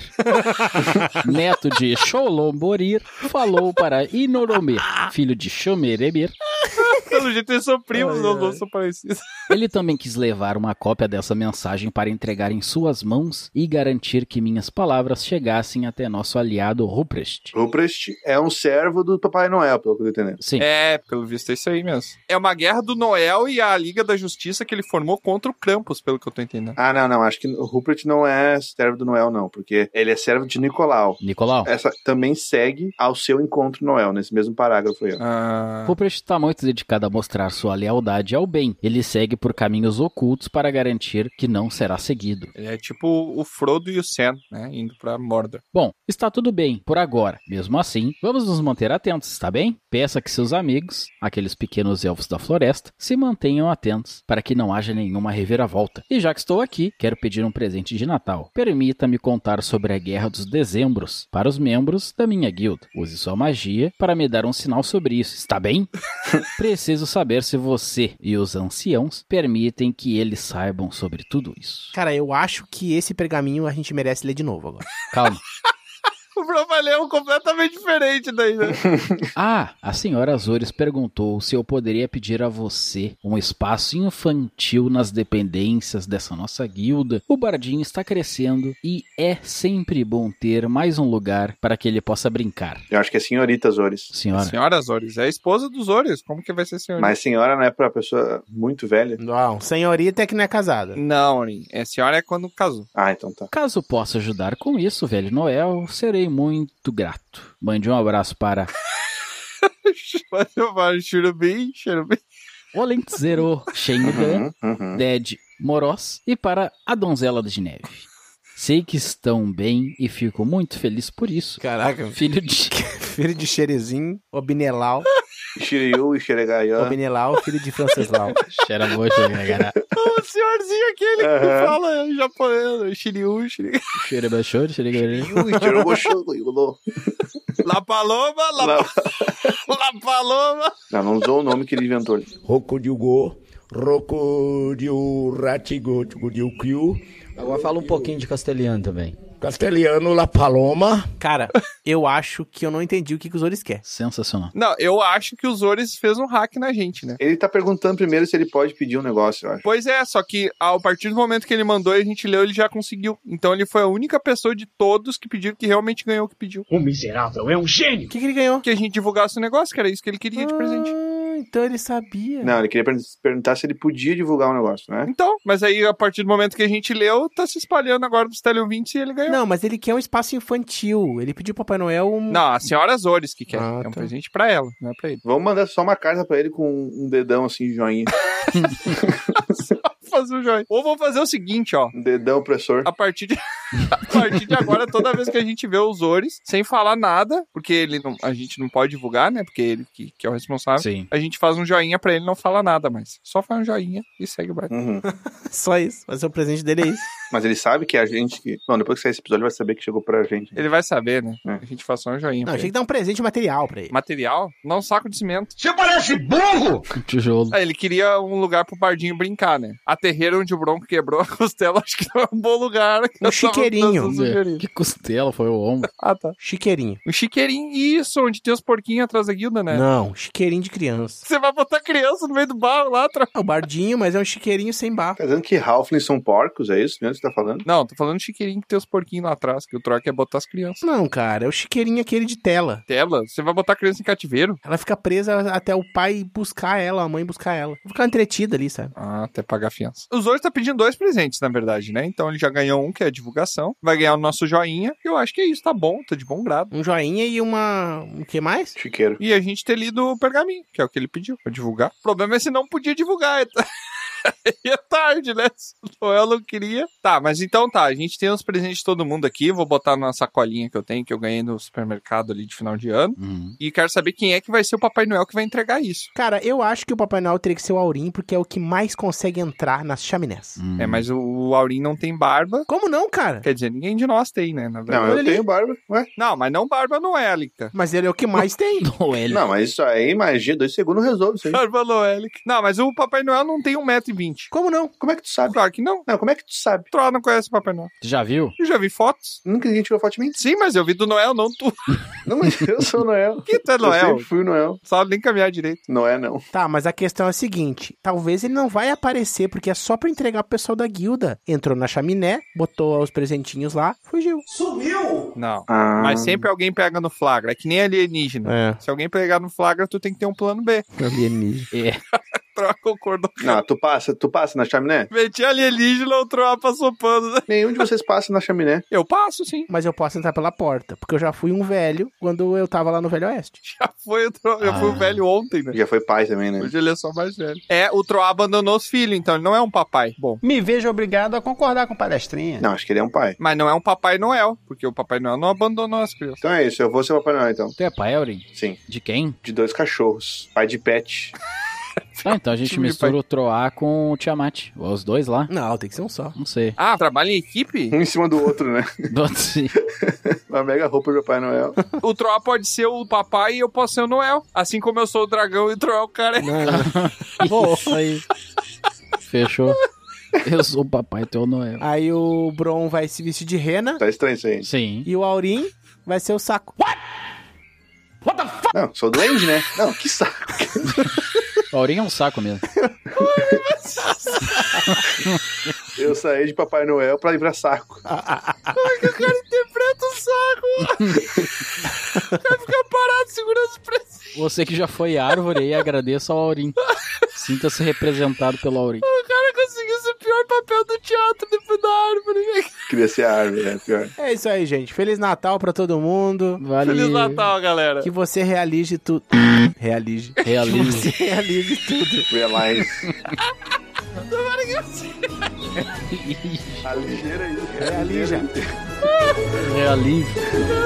S3: neto de Sholomborir, falou para Inoromir, filho de Shomerebir.
S1: Pelo jeito eles são primos,
S2: Ai,
S1: não,
S2: ai.
S1: não são parecidos.
S3: Ele também quis levar uma cópia dessa mensagem para entregar em suas mãos e garantir que minhas palavras chegassem até nosso aliado Rupert.
S4: Rupert é um servo do Papai Noel, pelo que eu tô entendendo.
S3: Sim.
S1: É, pelo visto é isso aí mesmo. É uma guerra do Noel e a Liga da Justiça que ele formou contra o Krampus, pelo que eu tô entendendo.
S4: Ah, não, não. Acho que o Rupert não é servo do Noel, não. Porque ele é servo de Nicolau.
S3: Nicolau.
S4: Essa também segue ao seu encontro Noel, nesse mesmo parágrafo aí. ó.
S1: Ah,
S3: Rupert está muito dedicado a mostrar sua lealdade ao bem. Ele segue por caminhos ocultos para garantir que não será seguido.
S1: ele é tipo o Frodo e o Sam, né? Indo pra Mordor.
S3: Bom, está tudo bem por agora. Mesmo assim, vamos nos manter atentos, está bem? Peça que seus amigos, aqueles pequenos elfos da floresta, se mantenham atentos para que não haja nenhuma reviravolta. E já que estou aqui, quero pedir um presente de Natal. Permita-me contar sobre a Guerra dos Dezembros para os membros da minha guilda. Use sua magia para me dar um sinal sobre isso, está bem? Preciso saber se você e os anciãos permitem que eles saibam sobre tudo isso.
S2: Cara, eu acho que esse pergaminho a gente merece ler de novo agora.
S3: Calma.
S1: O Brovalhão é um completamente diferente daí, né?
S3: Ah, a senhora Azores perguntou se eu poderia pedir a você um espaço infantil nas dependências dessa nossa guilda. O Bardinho está crescendo e é sempre bom ter mais um lugar para que ele possa brincar.
S4: Eu acho que é senhorita Azores.
S3: Senhora.
S1: Senhora Azores. É a esposa dos Azores. Como que vai ser senhorita?
S4: Mas senhora não é pra pessoa muito velha?
S2: Não, senhorita é que não é casada.
S1: Não, Arin. É senhora é quando casou.
S4: Ah, então tá.
S3: Caso possa ajudar com isso, velho Noel, serei muito grato. Mande um abraço para
S1: Vai chamar Churubim, Churubim.
S3: Olentzero Shengan,
S4: Uhum, uhum.
S3: Ded Moroz e para a Donzela de Neve. Sei que estão bem e fico muito feliz por isso.
S2: Caraca,
S3: Filho de...
S2: filho de Xerezim, Obinelau,
S4: Shiryu e Xeregaian.
S2: Obinelau, filho de Franceslau.
S3: Cheira boa, cheira
S1: O senhorzinho aquele que
S4: Aham.
S1: fala japonês. Shiryu, Shiryu.
S3: Cheira baixou, cheira
S4: Ui, tirou o show.
S1: La Paloma, La,
S4: Lá-
S1: La Paloma.
S4: Não, não usou o nome que ele inventou ali.
S7: Rokodiugo, Rokodiu Ratigo, Tigudiu Kyu,
S11: Agora fala um pouquinho de castelhano também.
S7: Castelhano La Paloma.
S2: Cara, eu acho que eu não entendi o que, que os Ores quer.
S3: Sensacional.
S1: Não, eu acho que o Zores fez um hack na gente, né?
S4: Ele tá perguntando primeiro se ele pode pedir um negócio, eu acho.
S1: Pois é, só que a partir do momento que ele mandou e a gente leu, ele já conseguiu. Então ele foi a única pessoa de todos que pediram que realmente ganhou o que pediu.
S6: O miserável é um gênio.
S2: O que, que ele ganhou?
S1: Que a gente divulgasse o negócio, que era isso que ele queria de presente.
S2: Ah, então ele sabia.
S4: Não, ele queria per- perguntar se ele podia divulgar um negócio, né?
S1: Então, mas aí a partir do momento que a gente leu, tá se espalhando agora pros teleouvintes e ele ganhou.
S2: Não, mas ele quer um espaço infantil. Ele pediu pro Papai Noel um...
S1: Não, a senhora Azores que quer.
S2: Ah,
S1: é um
S2: tá.
S1: presente pra ela, não é pra ele.
S4: Vamos mandar só uma carta pra ele com um dedão assim, joinha.
S1: fazer um joinha. Ou vamos fazer o seguinte, ó.
S4: Dedão opressor.
S1: A partir de... A partir de agora, toda vez que a gente vê os Ores, sem falar nada, porque ele não, a gente não pode divulgar, né? Porque ele que, que é o responsável.
S3: Sim.
S1: A gente faz um joinha pra ele não falar nada mais. Só faz um joinha e segue o baile.
S4: Uhum.
S2: Só isso. Vai ser o presente dele, é isso.
S4: Mas ele sabe que a gente... Que... Não, depois que sair esse episódio, ele vai saber que chegou pra gente.
S1: Ele vai saber, né?
S4: É.
S1: A gente faz só um joinha.
S2: Não, achei que dar um presente material pra ele.
S1: Material? Não um saco de cimento.
S6: Você parece burro!
S3: Um tijolo.
S1: Ah, ele queria um lugar pro Bardinho brincar, né? A terreira onde o Bronco quebrou a costela, acho que não é um bom lugar.
S2: Um chiqueirinho.
S3: Que costela, foi o ombro.
S1: Ah, tá.
S2: Chiqueirinho.
S1: Um chiqueirinho, isso, onde tem os porquinhos atrás da guilda, né?
S2: Não, chiqueirinho de criança.
S1: Você vai botar criança no meio do barro lá atrás.
S2: É o bardinho, mas é um chiqueirinho sem barro.
S4: Tá dizendo que Halflings são porcos, é isso mesmo que você tá falando?
S1: Não, tô falando chiqueirinho que tem os porquinhos lá atrás, que o troço é botar as crianças.
S2: Não, cara, é o chiqueirinho aquele de tela.
S1: Tela? Você vai botar a criança em cativeiro?
S2: Ela fica presa até o pai buscar ela, a mãe buscar ela. Vai ficar entretida ali, sabe?
S1: Ah, até pagar fiança. Os dois tá pedindo dois presentes, na verdade, né? Então ele já ganhou um, que é a divulgação. Vai ganhar o nosso joinha. Eu acho que é isso, tá bom, tá de bom grado.
S2: Um joinha e uma... O que mais?
S4: Chiqueiro.
S1: E a gente ter lido o pergaminho, que é o que ele pediu pra divulgar. O problema é se não podia divulgar. E é tarde, né? O Noel não queria. Tá, mas então tá. A gente tem os presentes de todo mundo aqui. Vou botar na sacolinha que eu tenho, que eu ganhei no supermercado ali de final de ano.
S3: Uhum.
S1: E quero saber quem é que vai ser o Papai Noel que vai entregar isso.
S2: Cara, eu acho que o Papai Noel teria que ser o Aurim, porque é o que mais consegue entrar nas chaminés.
S3: Uhum.
S1: É, mas o, o Aurim não tem barba.
S2: Como não, cara?
S1: Quer dizer, ninguém de nós tem, né? Na
S4: Não, eu
S2: ali.
S4: tenho barba. Ué?
S1: Não, mas não barba noélica.
S2: Mas ele é o que mais tem.
S3: Noel.
S4: Não, mas isso aí, magia, dois segundos resolve isso aí.
S1: Barba noélica. Não, mas o Papai Noel não tem um metro e vinte.
S2: Como não?
S4: Como é que tu sabe?
S1: Claro que não.
S4: Não, como é que tu sabe?
S1: Tu não conhece o Papai Noel.
S3: Tu já viu?
S1: Eu já vi fotos.
S4: Nunca ninguém tirou foto de mim.
S1: Sim, mas eu vi do Noel, não tu.
S4: Não, mas eu sou o Noel.
S1: Que tu é
S4: Eu
S1: Noel?
S4: sempre fui o Noel.
S1: Sabe nem caminhar direito.
S4: Não é, não.
S2: Tá, mas a questão é a seguinte. Talvez ele não vai aparecer, porque é só pra entregar pro pessoal da guilda. Entrou na chaminé, botou os presentinhos lá, fugiu.
S6: Sumiu!
S1: Não.
S4: Ah.
S1: Mas sempre alguém pega no flagra. É que nem alienígena.
S2: É.
S1: Se alguém pegar no flagra, tu tem que ter um plano B.
S2: Alienígena.
S3: É.
S1: Troca o cor do
S4: Não, tu passa, tu passa na chaminé?
S1: Meti alienígena, o Troa passou pano.
S4: Nenhum de vocês passa na chaminé.
S1: Eu passo, sim.
S2: Mas eu posso entrar pela porta, porque eu já fui um velho quando eu tava lá no Velho Oeste.
S1: Já foi o Troa, já
S3: Ah.
S1: foi o velho ontem, né?
S4: Já foi pai também, né?
S1: Hoje ele é só mais velho. É, o Troa abandonou os filhos, então ele não é um papai. Bom.
S14: Me vejo obrigado a concordar com palestrinha.
S4: Não, acho que ele é um pai.
S1: Mas não é um Papai Noel, porque o Papai Noel não abandonou as crianças.
S4: Então é isso, eu vou ser o Papai Noel, então.
S3: Tu é pai, Aurim?
S4: Sim.
S3: De quem?
S4: De dois cachorros. Pai de pet.
S3: Ah, então a gente
S1: Time de
S3: mistura
S1: pai.
S3: o Troá com o Tiamat. Os dois lá?
S2: Não, tem que ser um só.
S3: Não sei.
S1: Ah, trabalha em equipe?
S4: Um em cima do outro, né?
S3: Sim.
S4: Uma mega roupa do Papai Noel.
S1: O Troa pode ser o papai e eu posso ser o Noel. Assim como eu sou o dragão e o Troa é o cara.
S2: Bom,
S3: aí. Fechou. Eu sou o papai teu Noel.
S2: aí o Bron vai se vestir de rena
S4: Tá estranho isso aí.
S3: Sim.
S2: e o Aurim vai ser o saco.
S4: Não, sou duende, né? Não, que saco.
S3: O Aurim é um saco mesmo.
S4: Eu saí de Papai Noel pra ir pra saco.
S1: Ai, que o cara interpreta o saco. Vai ficar parado segurando os presentes.
S3: Você que já foi árvore aí, agradeço ao Aurim. Sinta-se representado pelo Aurim.
S1: O cara conseguiu ser o pior papel do teatro depois da árvore.
S4: Queria ser a árvore, né? Pior.
S2: É isso aí, gente. Feliz Natal pra todo mundo.
S3: Valeu.
S1: Feliz Natal, galera.
S2: Que você realize tudo. Realize.
S3: Realize.
S2: Que você realize tudo.
S4: Realize.
S1: Tomara que você...
S4: A ligeira aí.
S2: Realiza.
S3: Realize.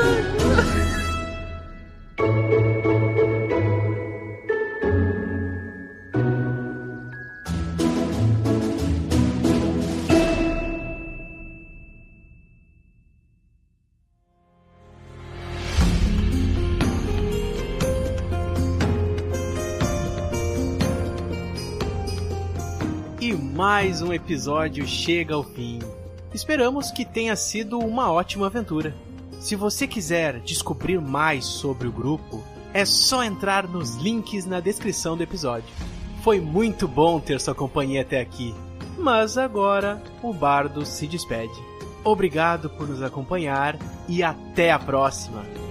S8: E mais um episódio chega ao fim. Esperamos que tenha sido uma ótima aventura. Se você quiser descobrir mais sobre o grupo, é só entrar nos links na descrição do episódio. Foi muito bom ter sua companhia até aqui, mas agora o Bardo se despede. Obrigado por nos acompanhar e até a próxima!